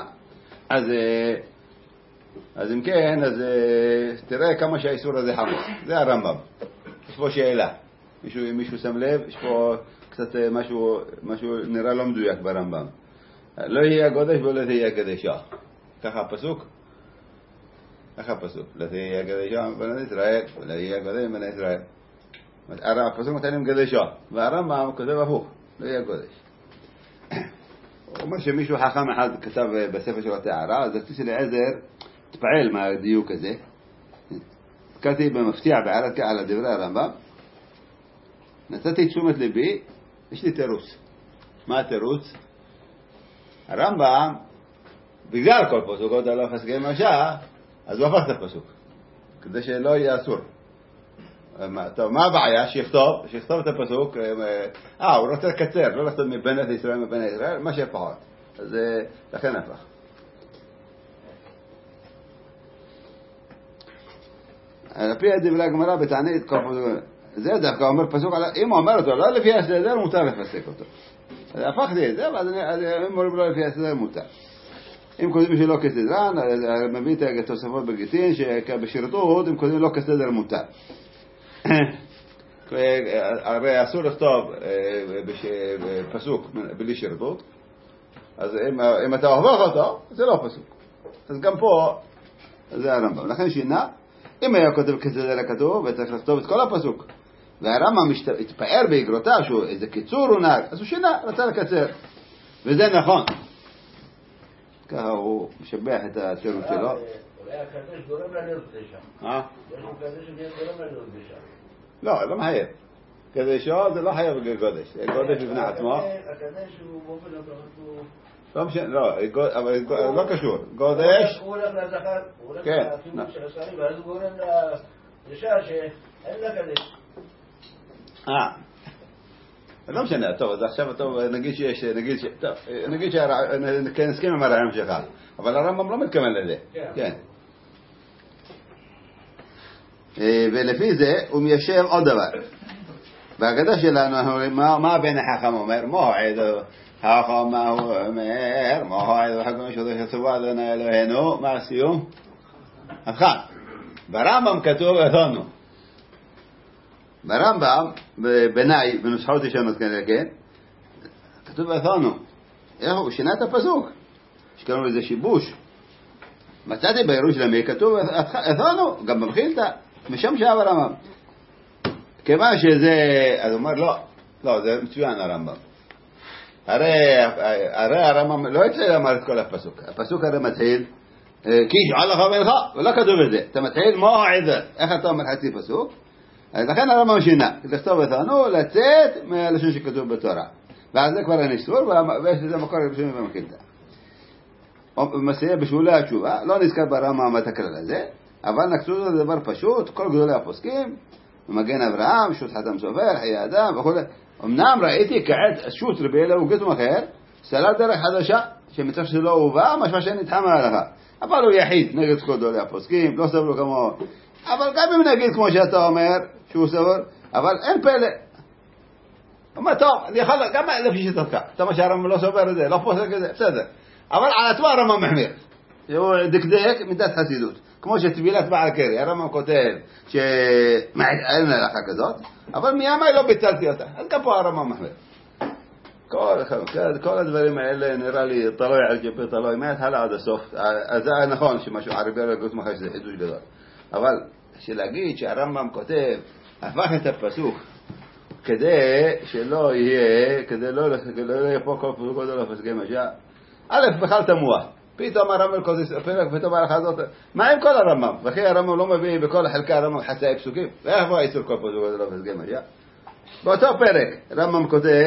אז אם כן, אז תראה כמה שהאיסור הזה חמור. זה הרמב"ם. יש פה שאלה. מישהו שם לב, יש פה קצת משהו נראה לא מדויק ברמב"ם. לא יהיה קודש ולא תהיה קדשה. ככה הפסוק? ככה הפסוק. לא תהיה קדשה בני ישראל, ולא יהיה קודש בני ישראל. הפסוק מתאים קדשה, והרמב"ם כותב הפוך, לא יהיה קודש. הוא אומר שמישהו חכם אחד כתב בספר של הטהרה, אז רציתי לעזר, תפעל מהדיוק הזה. הזכרתי במפתיע בעלת על דברי הרמב"ם, נתתי תשומת ליבי, יש לי תירוץ. מה התירוץ? הרמב"ם, בגלל כל פסוק, עוד לא חסקי משע, אז הוא הפך את הפסוק, כדי שלא יהיה אסור. טוב, מה הבעיה? שיכתוב את הפסוק, הוא רוצה לקצר, לא לכתוב מבנת ישראל, מבנת ישראל, מה שפחות. אז לכן הפך. על פי דברי הגמרא בתענית, זה דווקא אומר פסוק, אם הוא אומר אותו, לא לפי הסדר, מותר לפסק אותו. אז הפכתי את זה, אבל אם אומרים לא לפי הסדר, מותר. אם כותבים שלא כסדרן, מביא את התוספות בגיטין, שבשרטוט, אם כותבים לא כסדר, מותר. הרי אסור לכתוב פסוק בלי שרטוט, אז אם אתה הופך אותו, זה לא פסוק. אז גם פה, זה הרמב"ם. לכן שינה, אם היה כותב כסדר הכתוב, וצריך לכתוב את כל הפסוק, והרמב"ם התפאר באגרותיו, שהוא איזה קיצור הוא נהג, אז הוא שינה, רצה לקצר. וזה נכון. ככה הוא משבח את התירוץ שלו.
אולי הקדש גורם לעניות קדשה. יש לו קדש גורם לעניות קדשה.
לא, לא מחייב. קדשה זה לא חייב קודש. קודש בפני עצמו.
הקדש הוא באופן הוא...
לא משנה, לא, אבל לא קשור. קודש...
הוא הולך לזכר, הוא הולך לכיוון של השרים, ואז הוא גורם לאישה שאין לה קדש.
לא משנה, טוב, אז עכשיו נגיד שיש, נגיד שנסכים עם הרעיון שלך, אבל הרמב"ם לא מתכוון לזה. כן. ולפי זה הוא מיישב עוד דבר. בהגדה שלנו, מה בן החכם אומר? מועד החכם מה הוא אומר? מועד החכם שדוש הצבא אדוני אלוהינו, מה הסיום? החכם. ברמב"ם כתוב אתנו. ברמב"ם, בנאי, בנוסחאות ישנות כנראה, כן? כתוב אתנו. הוא שינה את הפסוק. שקראנו לזה שיבוש. מצאתי בירושלמי, כתוב אתנו, גם במחילתא, משם שאב הרמב"ם. כיוון שזה, אז הוא אומר, לא, זה מצוין הרמב"ם. הרי הרמב"ם לא יצא לומר את כל הפסוק. הפסוק הרי מתחיל, כי ישאל לך בינך, ולא כתוב את זה. אתה מתחיל מועד, איך אתה אומר חצי פסוק? אז לכן הרמב"ם שינה, לכתוב אותנו, לצאת מהלשון שכתוב בתורה. ואז זה כבר אין איסור, ויש לזה מקור ראשון במחילתא. מסייע בשולי התשובה, לא נזכר ברמב"ם את הכלל הזה, אבל נקצו זה דבר פשוט, כל גדולי הפוסקים, מגן אברהם, שו"ת חתם סופר, חיי אדם וכו'. אמנם ראיתי כעת שו"ת רבי אליהו גזם אחר, סלל דרך חדשה, שמצב שלא הובא, משמע שנדחה מההלכה. אבל הוא יחיד נגד כל גדולי הפוסקים, לא סבלו כמו... אבל גם אם נגיד כמו שאתה אומר, שהוא סבור, אבל אין פלא. הוא אומר, טוב, אני יכול, גם לפי שיטתך, אתה מה שהרמב"ם לא סובר את זה, לא פוסק את זה, בסדר. אבל על עצמו הרמב"ם מחמיר. הוא דקדק מידת חסידות. כמו שטבילת בעל קרי, הרמב"ם כותב שאין הלכה כזאת, אבל מימי לא ביטלתי אותה. אז גם פה הרמב"ם מחמיר. כל הדברים האלה נראה לי תלוי על ג'פי תלוי, מההתחלה עד הסוף. אז זה נכון שמשהו ערבי לא יגוס מחש זה חידוש גדול. אבל שלהגיד שהרמב"ם כותב, הפך את הפסוק, כדי שלא יהיה, כדי לא יהיה פה כל פסוק עוד לא פסקי משע, א', בכלל תמוה. פתאום הרמב"ם כל זה פרק, ופתאום ההלכה הזאת, מה עם כל הרמב"ם? וכי הרמב"ם לא מביא בכל חלקי הרמב"ם חצאי פסוקים? ואיך בוא האיסור כל פסוק זה לא פסקי משיח? באותו פרק, רמב"ם כותב,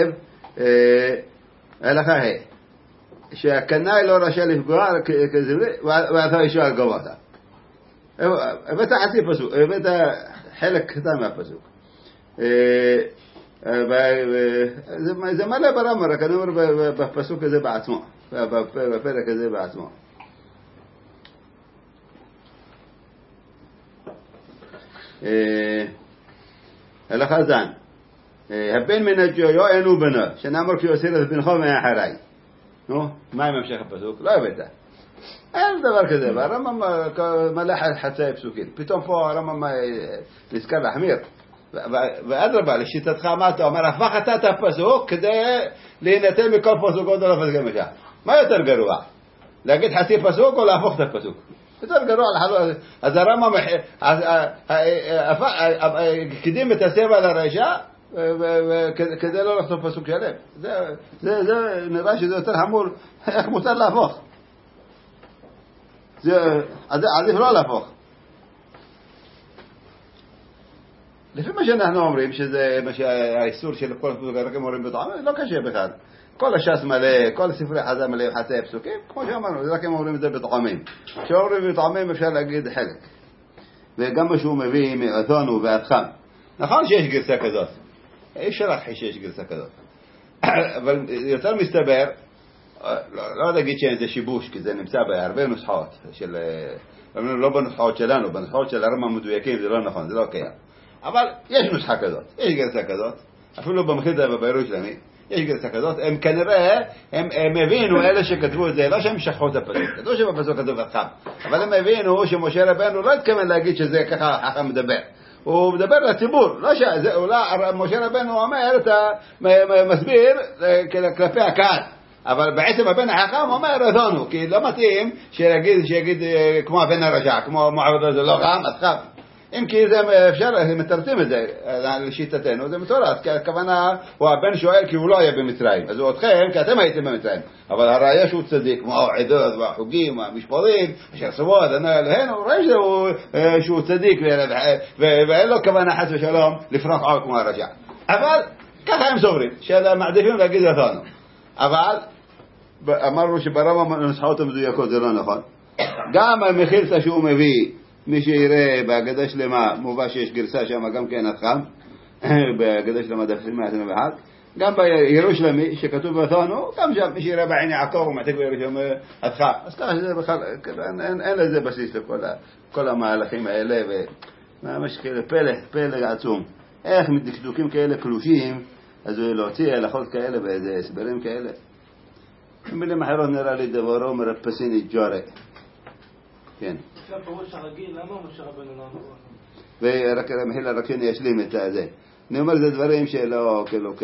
הלכה ה' שהקנאי לא רשאי לפגוע ואתה ישוע גבוהה. הבאת חצי פסוק, הבאת חלק קטן מהפסוק. זה מלא ברמב"ם, רק אני אומר בפסוק הזה בעצמו, בפרק הזה בעצמו. הלכה זן, הבן מן הג'ויו אינו בנו, שנאמר כי יוסיר את בנכו מאחריי. נו, מה עם המשך הפסוק? לא הבאת. אין דבר כזה, והרמב"ם מלא חצאי פסוקים. פתאום פה הרמב"ם נזכר להחמיר. ואדרבה, לשיטתך מה אתה אומר? הפך אתה את הפסוק כדי להינתן מכל פסוק עוד לא פסקי משיח. מה יותר גרוע? להגיד חצי פסוק או להפוך את הפסוק? יותר גרוע לחלוטין. אז הרמב"ם קדים את הסבע לרשע כדי לא לכתוב פסוק שלם. זה נראה שזה יותר חמור. איך מותר להפוך? עדיף לא להפוך. לפי מה שאנחנו אומרים, שזה האיסור של כל פסוק, רק הם אומרים בטעם, לא קשה בכלל. כל הש"ס מלא, כל ספרי חז"ל מלא חצאי פסוקים, כמו שאמרנו, רק הם אומרים את זה בטעמים. כשאומרים בטעמים אפשר להגיד חלק. וגם מה שהוא מביא מאתונו ואתכם. נכון שיש גרסה כזאת. אי אפשר להכחיש שיש גרסה כזאת. אבל יותר מסתבר, לא להגיד שאין זה שיבוש, כי זה נמצא בהרבה נוסחאות. לא בנוסחאות שלנו, בנוסחאות של הרמב"ם המדויקים זה לא נכון, זה לא קיים. אבל יש נוסחה כזאת, יש גרסה כזאת, אפילו במחילה ובירושלמי, יש גרסה כזאת, הם כנראה, הם הבינו, אלה שכתבו את זה, לא שהם שכחו את הפסוק, כתבו שבפסוק כתוב חכם, אבל הם הבינו שמשה רבנו לא התכוון להגיד שזה ככה חכם מדבר, הוא מדבר לציבור, לא שזה, משה רבנו אומר, מסביר כלפי הקהל, אבל בעצם הבן החכם אומר אתונו, כי לא מתאים שיגיד כמו הבן הרשע, כמו מעבודו זה לא חם, אז חם. אם כי זה אפשר, מתרצים את זה לשיטתנו, זה מתורץ, כי הכוונה הוא הבן שואל כי הוא לא היה במצרים, אז הוא אתכם כי אתם הייתם במצרים, אבל הראיה שהוא צדיק, כמו העדות והחוגים והמשפטים, אשר סבוד, אלינו, הוא רואה שהוא צדיק ואין לו כוונה חס ושלום לפרוק עול כמו הרשע. אבל ככה הם סוברים, שמעדיפים להגיד אותנו. אבל אמרנו שברמב"ם הנוסחאות המדויקות זה לא נכון. גם המחילתא שהוא מביא, מי שיראה בהגדה שלמה מובא שיש גרסה שם גם כן אתכם, בהגדה שלמה דף 121, גם בירושלמי שכתוב אותנו, גם שם מי שיראה בעין יעקב ומעתיק בירושלמי אתכם. אז ככה שזה בכלל, אין לזה בסיס לכל המהלכים האלה, וממש כאלה פלא עצום. איך מדקדוקים כאלה קלושים, אז הוא להוציא הלכות כאלה באיזה הסברים כאלה. במילים אחרות נראה לי דברו מרפסין את כן.
עכשיו פירוש הרגיל, למה משה רבנו לא אמרו?
ורק המחילה רק שאני אשלים את זה. אני אומר זה דברים שלא,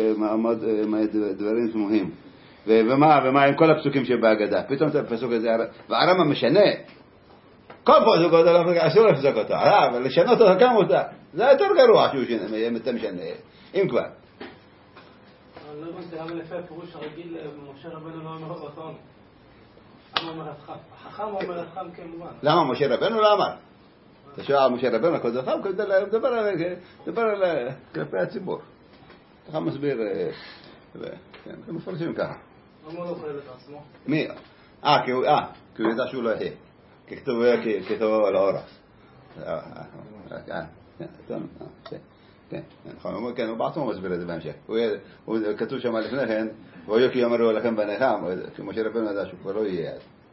דברים סמוהים. ומה עם כל הפסוקים שבהגדה? פתאום את הפסוק הזה, והרמב"ם משנה. כל פסוק אותו, אסור לפסוק אותו. אבל לשנות אותו כמה אותה. זה יותר גרוע שהוא משנה. אם כבר.
אני לא הבנתי למה לפי הפירוש הרגיל, משה רבנו לא אמר אותנו. החכם אומר אתכם כמובן.
למה משה רבנו לא אמר? אתה שואל משה רבנו הכל דרכם, מדבר על כלפי הציבור. אתה מסביר, הם מפרשים ככה.
למה הוא לא חייב את עצמו?
מי? כי הוא ידע שהוא לא יהיה. ככתובו על האורס. כן, הוא בעצמו מסביר את זה בהמשך. הוא כתוב שם לפני כן, ויוקי אמרו לכם בניכם, כשמשה רבנו ידע שהוא כבר לא יהיה.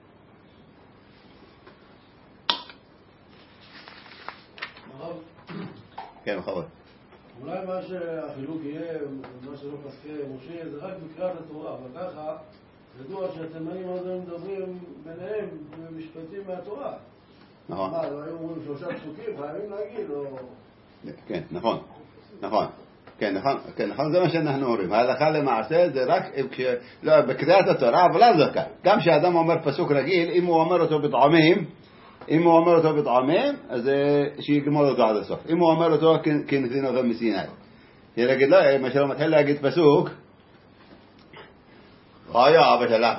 כן, בכבוד.
אולי מה שהחילוק יהיה, מה שלא פסקי משה, זה רק בקריאת התורה, אבל ככה ידוע שהתימנים עוד מדברים ביניהם במשפטים מהתורה.
נכון.
מה, לא היו אומרים 3 פסוקים, חייבים להגיד, או...
כן, נכון. כן, נכון, זה מה שאנחנו אומרים. ההלכה למעשה זה רק בקריאת התורה, אבל לא דווקא. גם כשאדם אומר פסוק רגיל, אם הוא אומר אותו בטעמים, אז שיגמור אותו עד הסוף. אם הוא אומר אותו כנתין אותו מסיני. יגיד לא, מה שלא מתחיל להגיד פסוק, غاية بشلح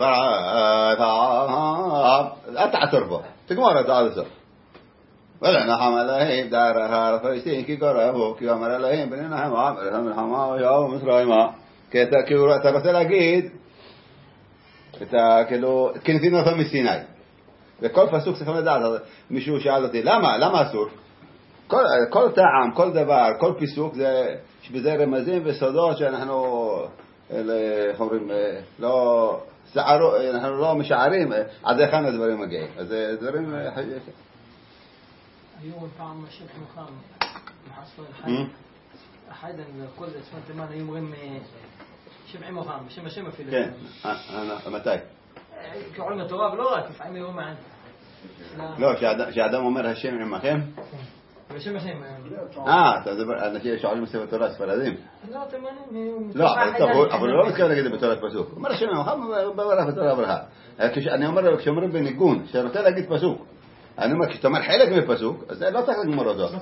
أتعتر به تقمر هذا ولا نحم لهم دارها فلسطين كي قربوا كي أمر لهم بننا هم عمرهم الحما يا مصرايما كتا كيورا ترى أكيد كتا كيلو كنتينا ثم السيناء وكل فسوق سخنة دار مشوا شعلتي لما أسور كل طعام كل دبار كل فسوق ده بزي رمزين بصداش نحن خمرين لا سعروا نحن لا مش عارين عاد خانة دبرين ما جاي هذا دبرين حاجة
يوم طعم شبه مخام محصول الحي أحدا كل اسمه تمام يوم غيم شبع مخام شمة في
كين أنا متى
كعلم تواب لا كيف عمي يوم عن
لا شعدام عمر هالشيء من مكان
شمة
تدبر أنا شيء شعلم سوى تراث فلازم
لا تمام
لا أقول لا بس كذا كده بتراث بسوق مرة شيء مخام بورا فترة برها كش أنا عمر كشمر بنجون شرطة لقيت بسوق أنا ما كتمر حيلك من بسوق لا تاخذ مرة ده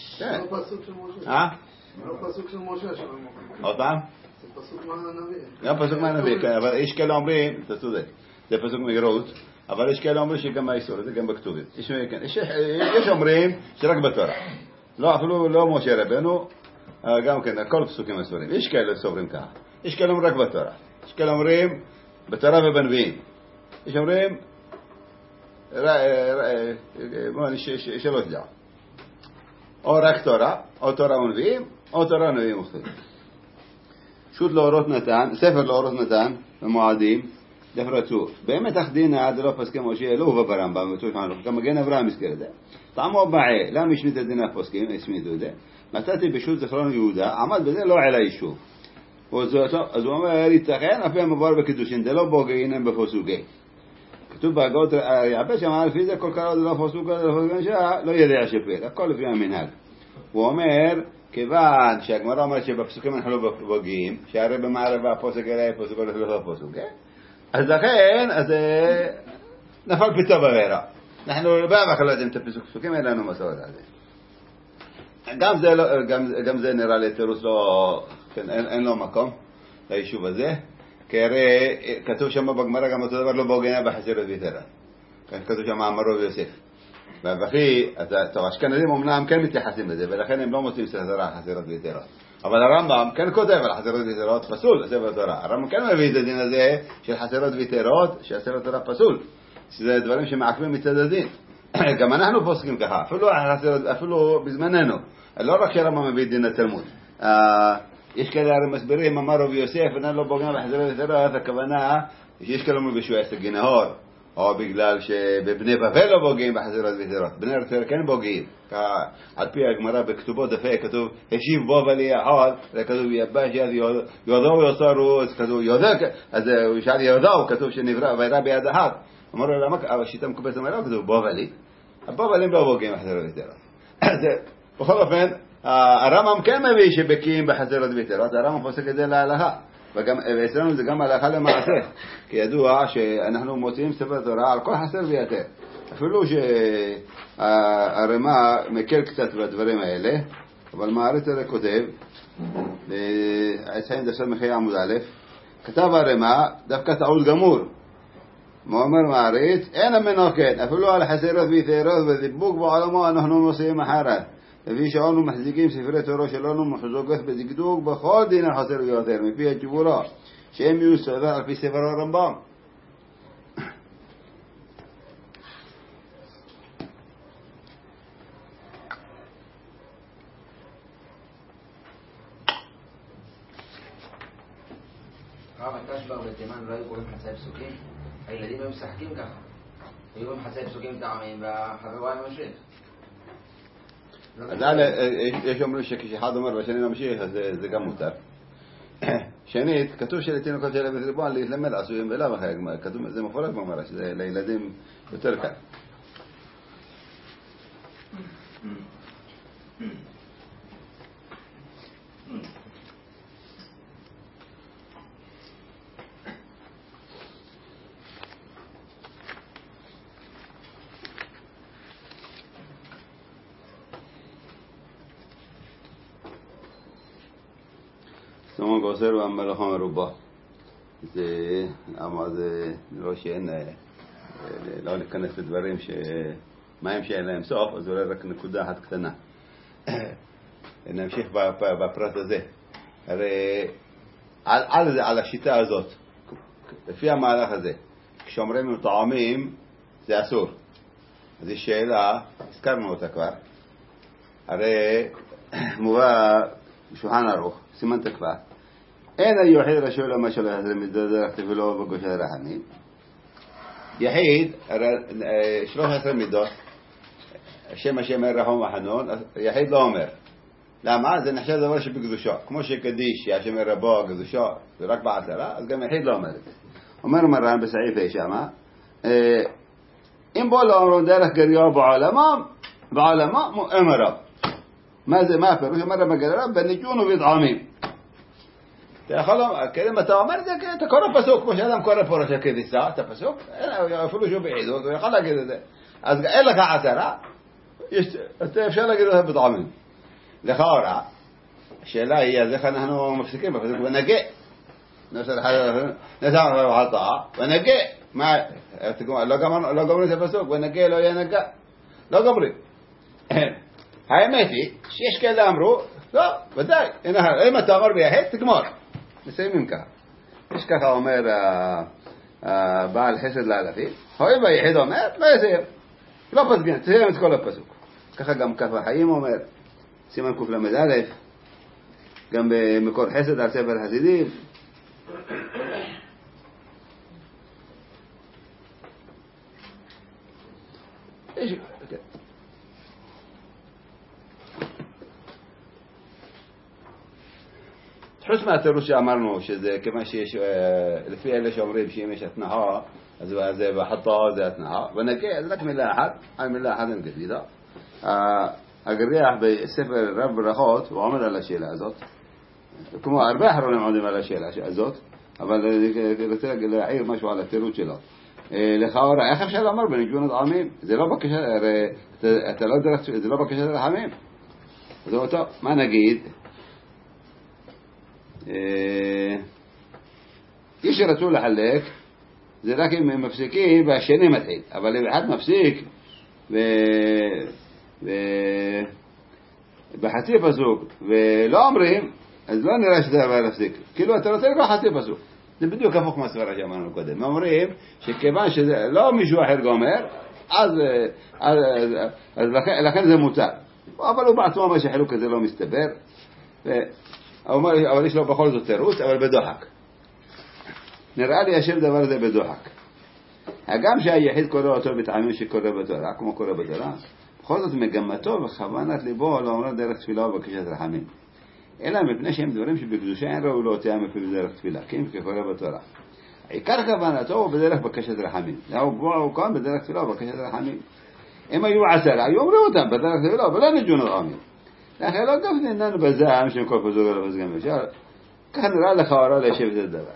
לא פסוק של משה שם.
עוד פעם?
זה פסוק מהנביא.
גם פסוק מהנביא, כן, אבל יש כאלה אומרים, אתה צודק, זה פסוק מגרות, אבל יש כאלה אומרים שגם מהאיסור, זה גם בכתובים. יש אומרים שרק בתורה. לא, אפילו לא משה רבנו, גם כן, הכל פסוקים אסורים. יש כאלה סוברים ככה. יש כאלה אומרים רק בתורה. יש כאלה אומרים בתורה ובנביאים. יש אומרים שלא תדע. או רק תורה, או תורה ונביאים, או תורה נביאים וכתובים. שו"ת לאורות נתן, ספר לאורות נתן, במועדים, דפרצו. באמת אחדינה, זה לא פסקים משה, לא הובא ברמב"ם, גם מגן אברהם הזכיר את זה. טעמו בעי, למה השמיט את דינה פוסקים, השמיטו את זה. מצאתי בשו"ת זכרון יהודה, עמד בזה לא עלה יישוב. אז הוא אומר, ייתכן, אף פעם מבואר בקידושין, זה לא בוגעינם בפסוקי. כתוב בהגות יעבד שם, לפי זה כל קרא זה לא פסוק, לא ידע שפל, הכל לפי המנהג. הוא אומר, כיוון שהגמרא אומרת שבפסוקים אנחנו לא בוגעים, שהרי במערב והפוסק אלה פסוק לא פסוק, אז לכן, אז נפל פיתו בבירה. אנחנו בערך לא יודעים את הפסוקים, אין לנו מסורת על זה. גם זה נראה לי תירוץ לא, אין לו מקום ליישוב הזה, כי הרי כתוב שם בגמרא גם אותו דבר לא בוגע בחסירות ויתרה. כתוב שם אמרו ויוסף. והכי, אשכנזים אומנם כן מתייחסים לזה, ולכן הם לא מוצאים ספר תורה חסירות ויתרות. אבל הרמב"ם כן כותב על חסירות ויתרות פסול לספר תורה. הרמב"ם כן מביא את הדין הזה של חסירות ויתרות, שהספר תורה פסול. שזה דברים שמעכבים מצד הדין. גם אנחנו פוסקים ככה, אפילו בזמננו. לא רק שהרמב"ם מביא את דין התלמוד. יש כאלה הרי מסבירים, אמרו ויוסף, ונן לא בוגע בחסירות ויתרות, הכוונה, יש כאלה אומרים בשוע סגי נהור. או בגלל שבבני בבל לא בוגעים בחסירות ויתרות. בני ארץ כן בוגעים. על פי הגמרא בכתובות דפה כתוב, השיב בו וליחוד, זה כתוב יבש יד יודו ויוסרו, אז כתוב יודו, אז הוא שאל יודו, כתוב שנברא וירא ביד אחת. אמרו לו, למה השיטה מקובלת אומר, לא כתוב בו ולי. הבו ולים לא בוגעים בחסירות ויתרות. בכל אופן, הרמב"ם כן מביא שבקיאים בחסירות ויתרות, הרמב"ם פוסק את זה להלכה. ואצלנו זה גם הלכה למעשה, כי ידוע שאנחנו מוצאים ספר תורה על כל חסר ויתר. אפילו שהרמ"א מקל קצת בדברים האלה, אבל מעריץ הרי כותב, עשיים דסר מחי עמוד א', כתב הרמ"א דווקא טעות גמור. מה אומר מעריץ? אין המנוקד, אפילו על חסרות ויתרות ודיבוק בעולמו אנחנו נושאים אחרת. לפי שאנו מחזיקים ספרי תורה שלנו מחזוקות בדקדוק בכל דין החסר ויותר, מפי התשובה שהם יהיו סדר על פי ספר הרמב"ם.
רב הקשבר בתימן לא היו קוראים חצאי פסוקים, הילדים היו משחקים ככה, היו קוראים חצאי פסוקים טעמים והחברה היו משריד.
אז יש אומרים שכשאחד אומר והשני ממשיך, אז זה גם מותר. שנית, כתוב שלתינוקות של בית ריבון להתלמד עשויים ולאו אחרי, כתוב, זה מפורט בגמרא, שזה לילדים יותר קל. סמון גוסר ואמר לכם מרובה. זה לא שאין, לא ניכנס לדברים מים שאין להם סוף, אז אולי רק נקודה אחת קטנה. נמשיך בפרט הזה. הרי על השיטה הזאת, לפי המהלך הזה, כשאומרים לנו טעמים, זה אסור. אז יש שאלה, הזכרנו אותה כבר. הרי מובא בשולחן ערוך, סימן תקווה. אין היחיד רשוי למה שלא יחזר מדרך תפילו בגושת רחמים. יחיד, 13 מידות, השם רחום וחנון, יחיד לא אומר. למה? זה נחשב דבר שבקדושו. כמו שקדיש, שהשם רבו הקדושו, זה רק בעשרה, אז גם יחיד לא אומר את זה. אומר מרן בסעיף שמה, אם בוא לא אומרו דרך גריו בעולמה מואמרה. מה זה? מה הפירוש? אומר בגררה בניג'ון ובדעמים. אתה יכול לומר, אם אתה אומר את זה, אתה קורא פסוק, כמו שאדם קורא פורש הקדיסה, אתה פסוק, אפילו שהוא בעידות, הוא יכול להגיד את זה. אז אין לך עשרה, אפשר להגיד את זה בדעמים. לכאורה, השאלה היא, אז איך אנחנו מפסיקים בפסוק ונגה? נשאר בחטאה, ונגה. לא גומרים את הפסוק, ונגה לא יהיה נגה. לא גומרים. האמת היא, שיש כאלה אמרו, לא, ודאי, אם אתה אומר ביחד, תגמור. מסיימים ככה. יש ככה אומר בעל חסד לאלפים, הואיל והיחיד אומר, לא יסיים. לא פסגן, תסיים את כל הפסוק. ככה גם ככה חיים אומר, סימן קל"א, גם במקור חסד על ספר חסידים. חוץ מהתירוץ שאמרנו שזה כמה שיש, לפי אלה שאומרים שאם יש התנאה, אז זה בחטאה זה התנאה, ונקה, אז רק מילה אחת, על מילה אחת אין גדידה. הגריח בספר רב ברכות, הוא עומד על השאלה הזאת, כמו הרבה אחרונים עומדים על השאלה הזאת, אבל אני רוצה להעיר משהו על התירוץ שלו. לכאורה, איך אפשר לומר בניג'ון הדעמים? זה לא בקשה, זה לא בקשה לרחמים. אז הוא אותו, מה נגיד? יש שרצו לחלק, זה רק אם הם מפסיקים והשני מתחיל, אבל אם אחד מפסיק בחצי פסוק ולא אומרים, אז לא נראה שזה דבר להפסיק. כאילו אתה רוצה לקרוא חצי פסוק, זה בדיוק הפוך מהסברה שאמרנו קודם. אומרים שכיוון שזה לא מישהו אחר גומר, אז לכן זה מותר. אבל הוא בעצמו אומר שחילוק הזה לא מסתבר, אבל יש לו בכל זאת תירוץ, אבל בדוחק. נראה לי השם דבר הזה בדוחק. הגם שהיחיד קורא אותו בטעמים שקורא בתורה, כמו קורא בתורה, בכל זאת מגמתו וכוונת ליבו לא אומר דרך תפילה ובקשת רחמים. אלא מפני שהם דברים שבקדושה אין ראוי להוציאם מפיו בדרך תפילה, כן, כקורא בתורה. עיקר כוונתו הוא בדרך בקשת רחמים. הוא כאן בדרך תפילה ובקשת רחמים. אם היו 10, היו אומרים אותם בדרך תפילה, ולא נג'ון רחמים. לכן לא גפני איננו בזעם שהם כל פזוג על הפסגם אפשר. ככה נראה לך הורא להשב את הדבר.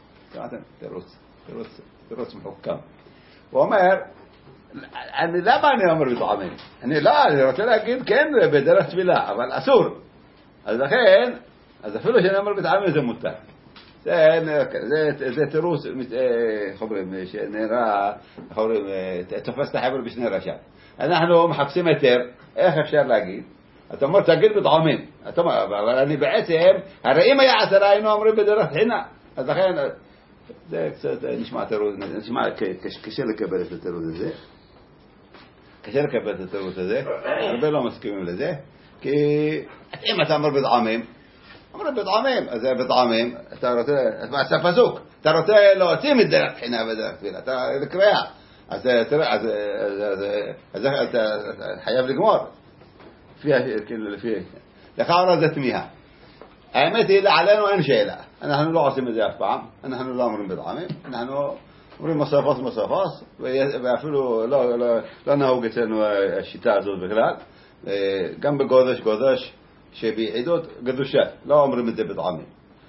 תירוץ מחוכם. הוא אומר, למה אני אומר בטעמים? אני רוצה להגיד כן בדרך תפילה, אבל אסור. אז לכן, אז אפילו שאני אומר בטעמים זה מותר. זה תירוץ, חברים, שנראה, תופס את החבר בשני ראשיו. אנחנו מחפשים היתר, איך אפשר להגיד? אתה אומר, תגיד בטעמים. אבל אני בעצם, הרי אם היה 10 היינו אומרים בדרך תחינה. אז לכן, זה קצת נשמע תירוץ, קשה לקבל את התירוץ הזה. קשה לקבל את התירוץ הזה. הרבה לא מסכימים לזה. כי אם אתה אומר בטעמים, אומרים בטעמים, אז בטעמים, אתה רוצה פסוק, אתה רוצה להוציא מדרך תחינה ודרך תפילה, אתה לקריאה. אז אתה חייב לגמור. לכאורה זה תמיהה. האמת היא, עלינו אין שאלה. אנחנו לא עושים את זה אף פעם. אנחנו לא אומרים בטעמים. אנחנו אומרים מסופוס, ואפילו לא נהוג אצלנו השיטה הזאת בכלל. גם בגודש, שביחידות קדושה. לא אומרים את זה בטעמים.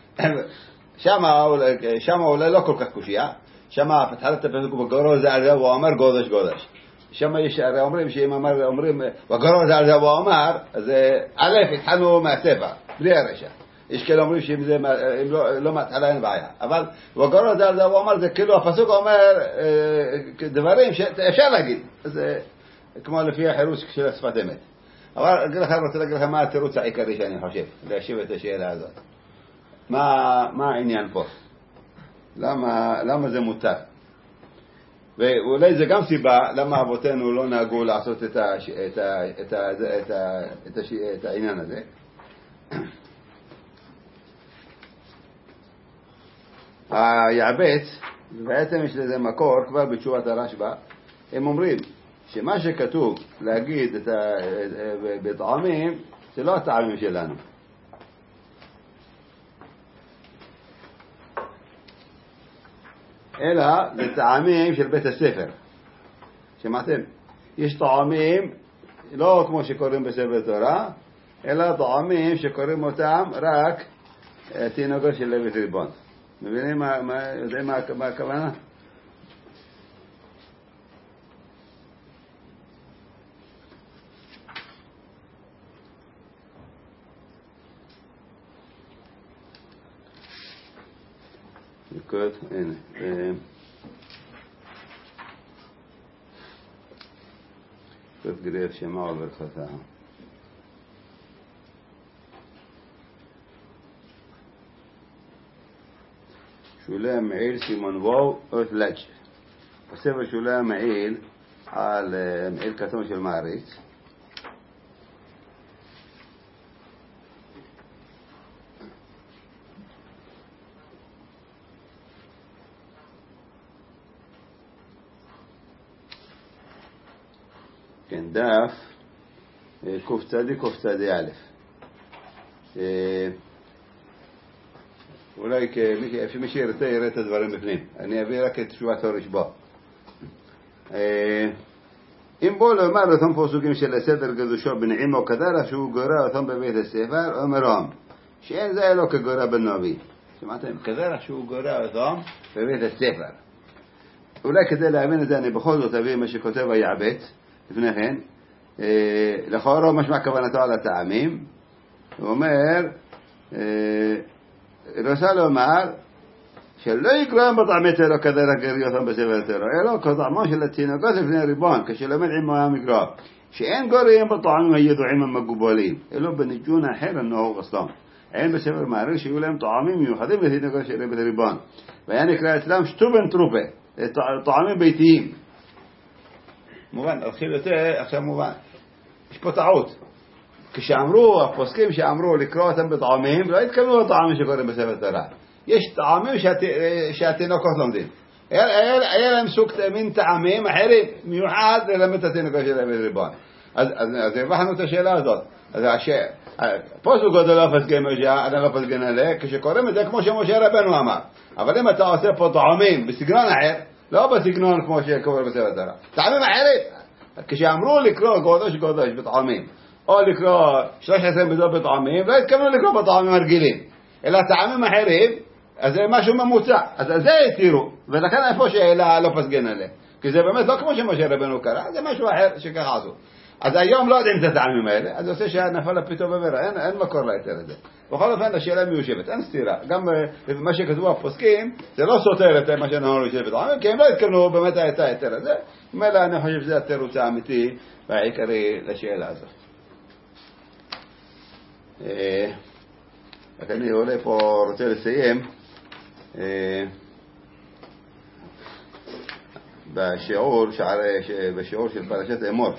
שמה אולי לא כל כך קושיה. שמה פתחת הפסוק בגורוז על זה, הוא אומר גודש. שמה יש, הרי אומרים שאם אומרים בגורוז על זה, הוא אומר, אז א', התחלנו מהספר, בלי הרשע. יש כאלה אומרים שאם זה לא מההתחלה אין בעיה. אבל וגורא זה הוא אמר, זה כאילו הפסוק אומר דברים שאפשר להגיד. זה כמו לפי החירוש של השפת אמת. אבל רוצה להגיד לכם מה התירוץ העיקרי שאני חושב, להשיב את השאלה הזאת. מה העניין פה? למה זה מותר? ואולי זה גם סיבה למה אבותינו לא נהגו לעשות את העניין הזה. היעבץ, בעצם יש לזה מקור כבר בתשובת הרשב"א, הם אומרים שמה שכתוב להגיד בטעמים זה לא הטעמים שלנו, אלא זה טעמים של בית הספר. שמעתם? יש טעמים לא כמו שקוראים בספר תורה, אלא טעמים שקוראים אותם רק תינוקות של לוי ריבון. מבינים מה הכוונה? נקוד, הנה. נקוד גריף שמע וברכתה. שולי המעיל סימון וואו אות לג'. בספר שולי המעיל על מעיל קטון של מעריץ. כן, דף קצ"ד א'. אולי מי שירצה יראה את הדברים בפנים. אני אביא רק את תשובת הרשב"א. אם בוא לומר אותם פסוקים של סדר קדושו בנעימו כדרך שהוא גורע אותם בבית הספר, אומרם שאין זה אלו כגורע בנביא. שמעתם? כדרך שהוא גורע אותם בבית הספר. אולי כדי להבין את זה אני בכל זאת אביא מה שכותב היעבץ לפני כן. לכאורה משמע כוונתו על הטעמים. הוא אומר רצה לומר שלא יקראים בטעמי תורה כדרך גרי אותם בספר תורה, אלא כטעמו של התינוקות לפני הריבון, כשלמד עמו המקרא, שאין גורעים בטעמים הידועים המקובלים, אלא בניגון אחר הנהוג אצלם. אין בספר מעריך שיהיו להם טעמים מיוחדים לתינוקות של בית הריבון, והיה נקרא אצלם שטובן טרופה, טעמים ביתיים. מובן, התחיל יותר, עכשיו מובן. יש פה טעות. כשאמרו, הפוסקים שאמרו לקרוא אותם בטעמים, לא התכוונו לטעמים שקוראים בספר תורה. יש טעמים שהתינוקות לומדים. היה להם סוג מין טעמים אחרים מיוחד ללמד את התינוקות של בית ריבון. אז הבחנו את השאלה הזאת. אז פוסק גודל לא פסגן משה, אני לא פסגן עליה, כשקוראים את זה כמו שמשה רבנו אמר. אבל אם אתה עושה פה טעמים בסגנון אחר, לא בסגנון כמו שקורא בספר תורה. טעמים אחרים. כשאמרו לקרוא גודש בטעמים, או לקרוא 13 מידות בטעמים, לא התכוונו לקרוא בטעמים הרגילים, אלא טעמים אחרים, אז זה משהו ממוצע. אז זה התירו, ולכן איפה שאלה לא פסגן עליה. כי זה באמת לא כמו שמשה רבנו קרא, זה משהו אחר שככה עשו. אז היום לא יודעים את הטעמים האלה, אז זה עושה שנפל לפתאום בברה, אין מקור ליתר את זה. בכל אופן השאלה מיושבת, אין סתירה. גם מה שכתבו הפוסקים, זה לא סותר את מה שאנחנו נשאר בטעמים, כי הם לא התכוונו באמת את היתר הזה. מילא אני חושב שזה התירוץ האמיתי והעיקרי לשאלה הזאת. רק אני אולי פה רוצה לסיים בשיעור של פרשת אמור.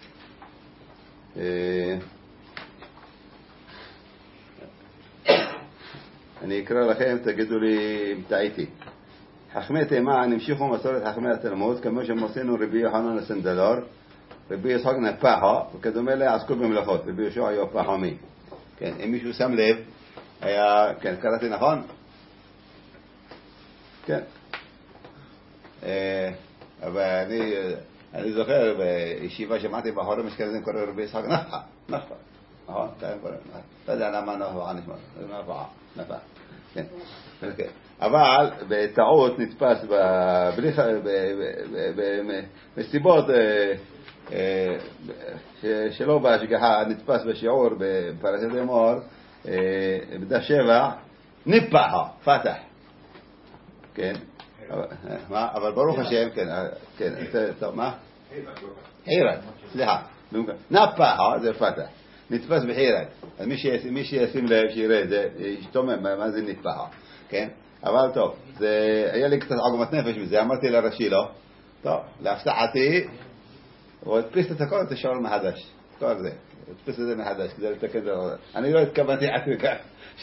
אני אקרא לכם, תגידו לי אם טעיתי. חכמי תימן המשיכו מסורת חכמי התלמוד כמו שמוסנו רבי יוחנן הסנדלר, רבי יצחק נפחה, וכדומה לה עסקו במלאכות. רבי יהושע היה פחמי. כן, אם מישהו שם לב, היה, כן, קראתי נכון? כן. אבל אני זוכר בישיבה שמעתי בחורים משכנזים קוראים רבי יצחק נפחה. נכון? לא יודע למה נפחה. כן. אבל בטעות נתפס בסיבות שלא בהשגחה, נתפס בשיעור בפרשת אמור בדף 7, ניפחה, פתח. כן, אבל ברוך השם, כן, טוב, מה? חירד, סליחה. נפחה זה פתח. נתפס בחירד. אז מי שישים לב שיראה, זה ישתומם, מה זה נפחה. כן? אבל טוב, היה לי קצת עוגמת נפש מזה, אמרתי לראשי לו, טוב, להפתעתי, הוא הדפיס את הכל, את השעור מחדש. כל זה. הדפיס את זה מחדש, כדי לתקן את זה. אני לא התכוונתי עד כך,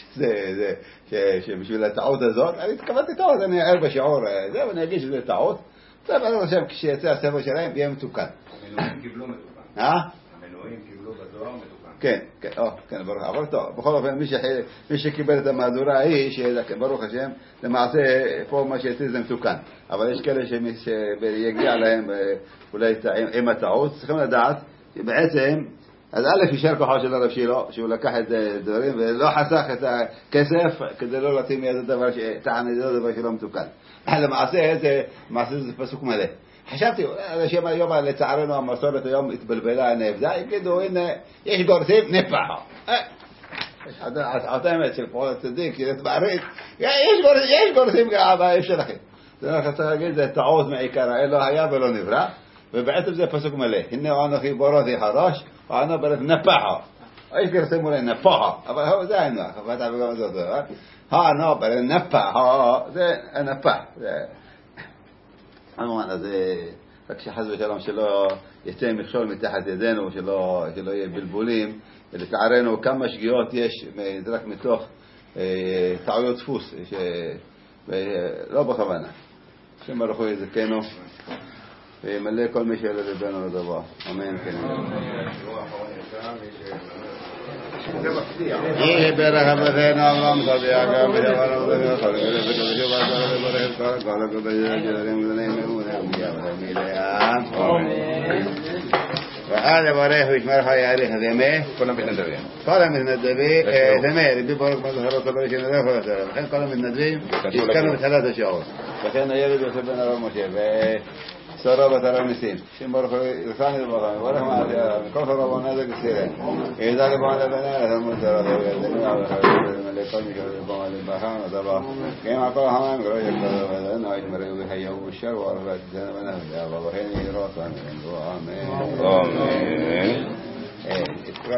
שבשביל הטעות הזאת, אני התכוונתי טעות, אני אער בשיעור, זהו, אני אגיד שזה טעות. זה ברור השם, כשיצא הספר שלהם, יהיה מתוקן.
המנועים קיבלו מתוקן. המנועים קיבלו בדואר מתוקן. כן,
כן, ברוך, אבל טוב, בכל אופן, מי שקיבל את המהדורה היא, ברוך השם, למעשה, פה מה שיצא זה מתוקן. אבל יש כאלה שיגיע להם, אולי עם הטעות, צריכים לדעת, שבעצם, אז א' יישר כוחו של הרב שלו, שהוא לקח את דברים ולא חסך את הכסף כדי לא להתאים איזה דבר שטען איזה דבר שלא מתוקן. למעשה זה פסוק מלא. חשבתי, אנשים היום לצערנו המסורת היום התבלבלה נאבדה, יגידו הנה יש גורסים נפחה. אותה אמת של פועל הצדיק, יש גורסים גם באיש שלכם. זה לא חסר להגיד, זה טעות מעיקר, לא היה ולא נברא, ובעצם זה פסוק מלא. הנה אנוכי בוראתי חרש, ואנו ברד נפחה. יש גורסים אולי נפחה, אבל זה היינו, חפת עבודה זאת דבר. אנו ברד נפחה, זה נפח. המובן הזה, רק שחז ושלום שלא יצא מכשול מתחת ידינו, שלא יהיה בלבולים, ולצערנו כמה שגיאות יש, זה רק מתוך טעויות דפוס, לא בכוונה. השם ברוך הוא יזכנו, וימלא כל מי שאלה לבנו לדבר. אמן. כן. יהיה ברך אבותינו אברהם סביע גם בדבר ובדבר חלק ובדבר כל ואל יברך וישמרך יאריך ימי כל המתנדבים. כל המתנדבים, רבי ברוך מזכרות כל שנדף לכן כל המתנדבים הזכרנו בתחילת השיעור. לכן הילד יוסף בן הרב משה سورة بترى نسين شين برخ لسان البغام ولا ما كفر ربنا ذاك السيرة إذا كبرنا بنا هم ترى ذلك الملكون يجوا بمال البحر وذبح كما قال هم قالوا يكذبون أن أجمر بهيا والشر وارفع جنبنا يا بابا هني راسنا آمين آمين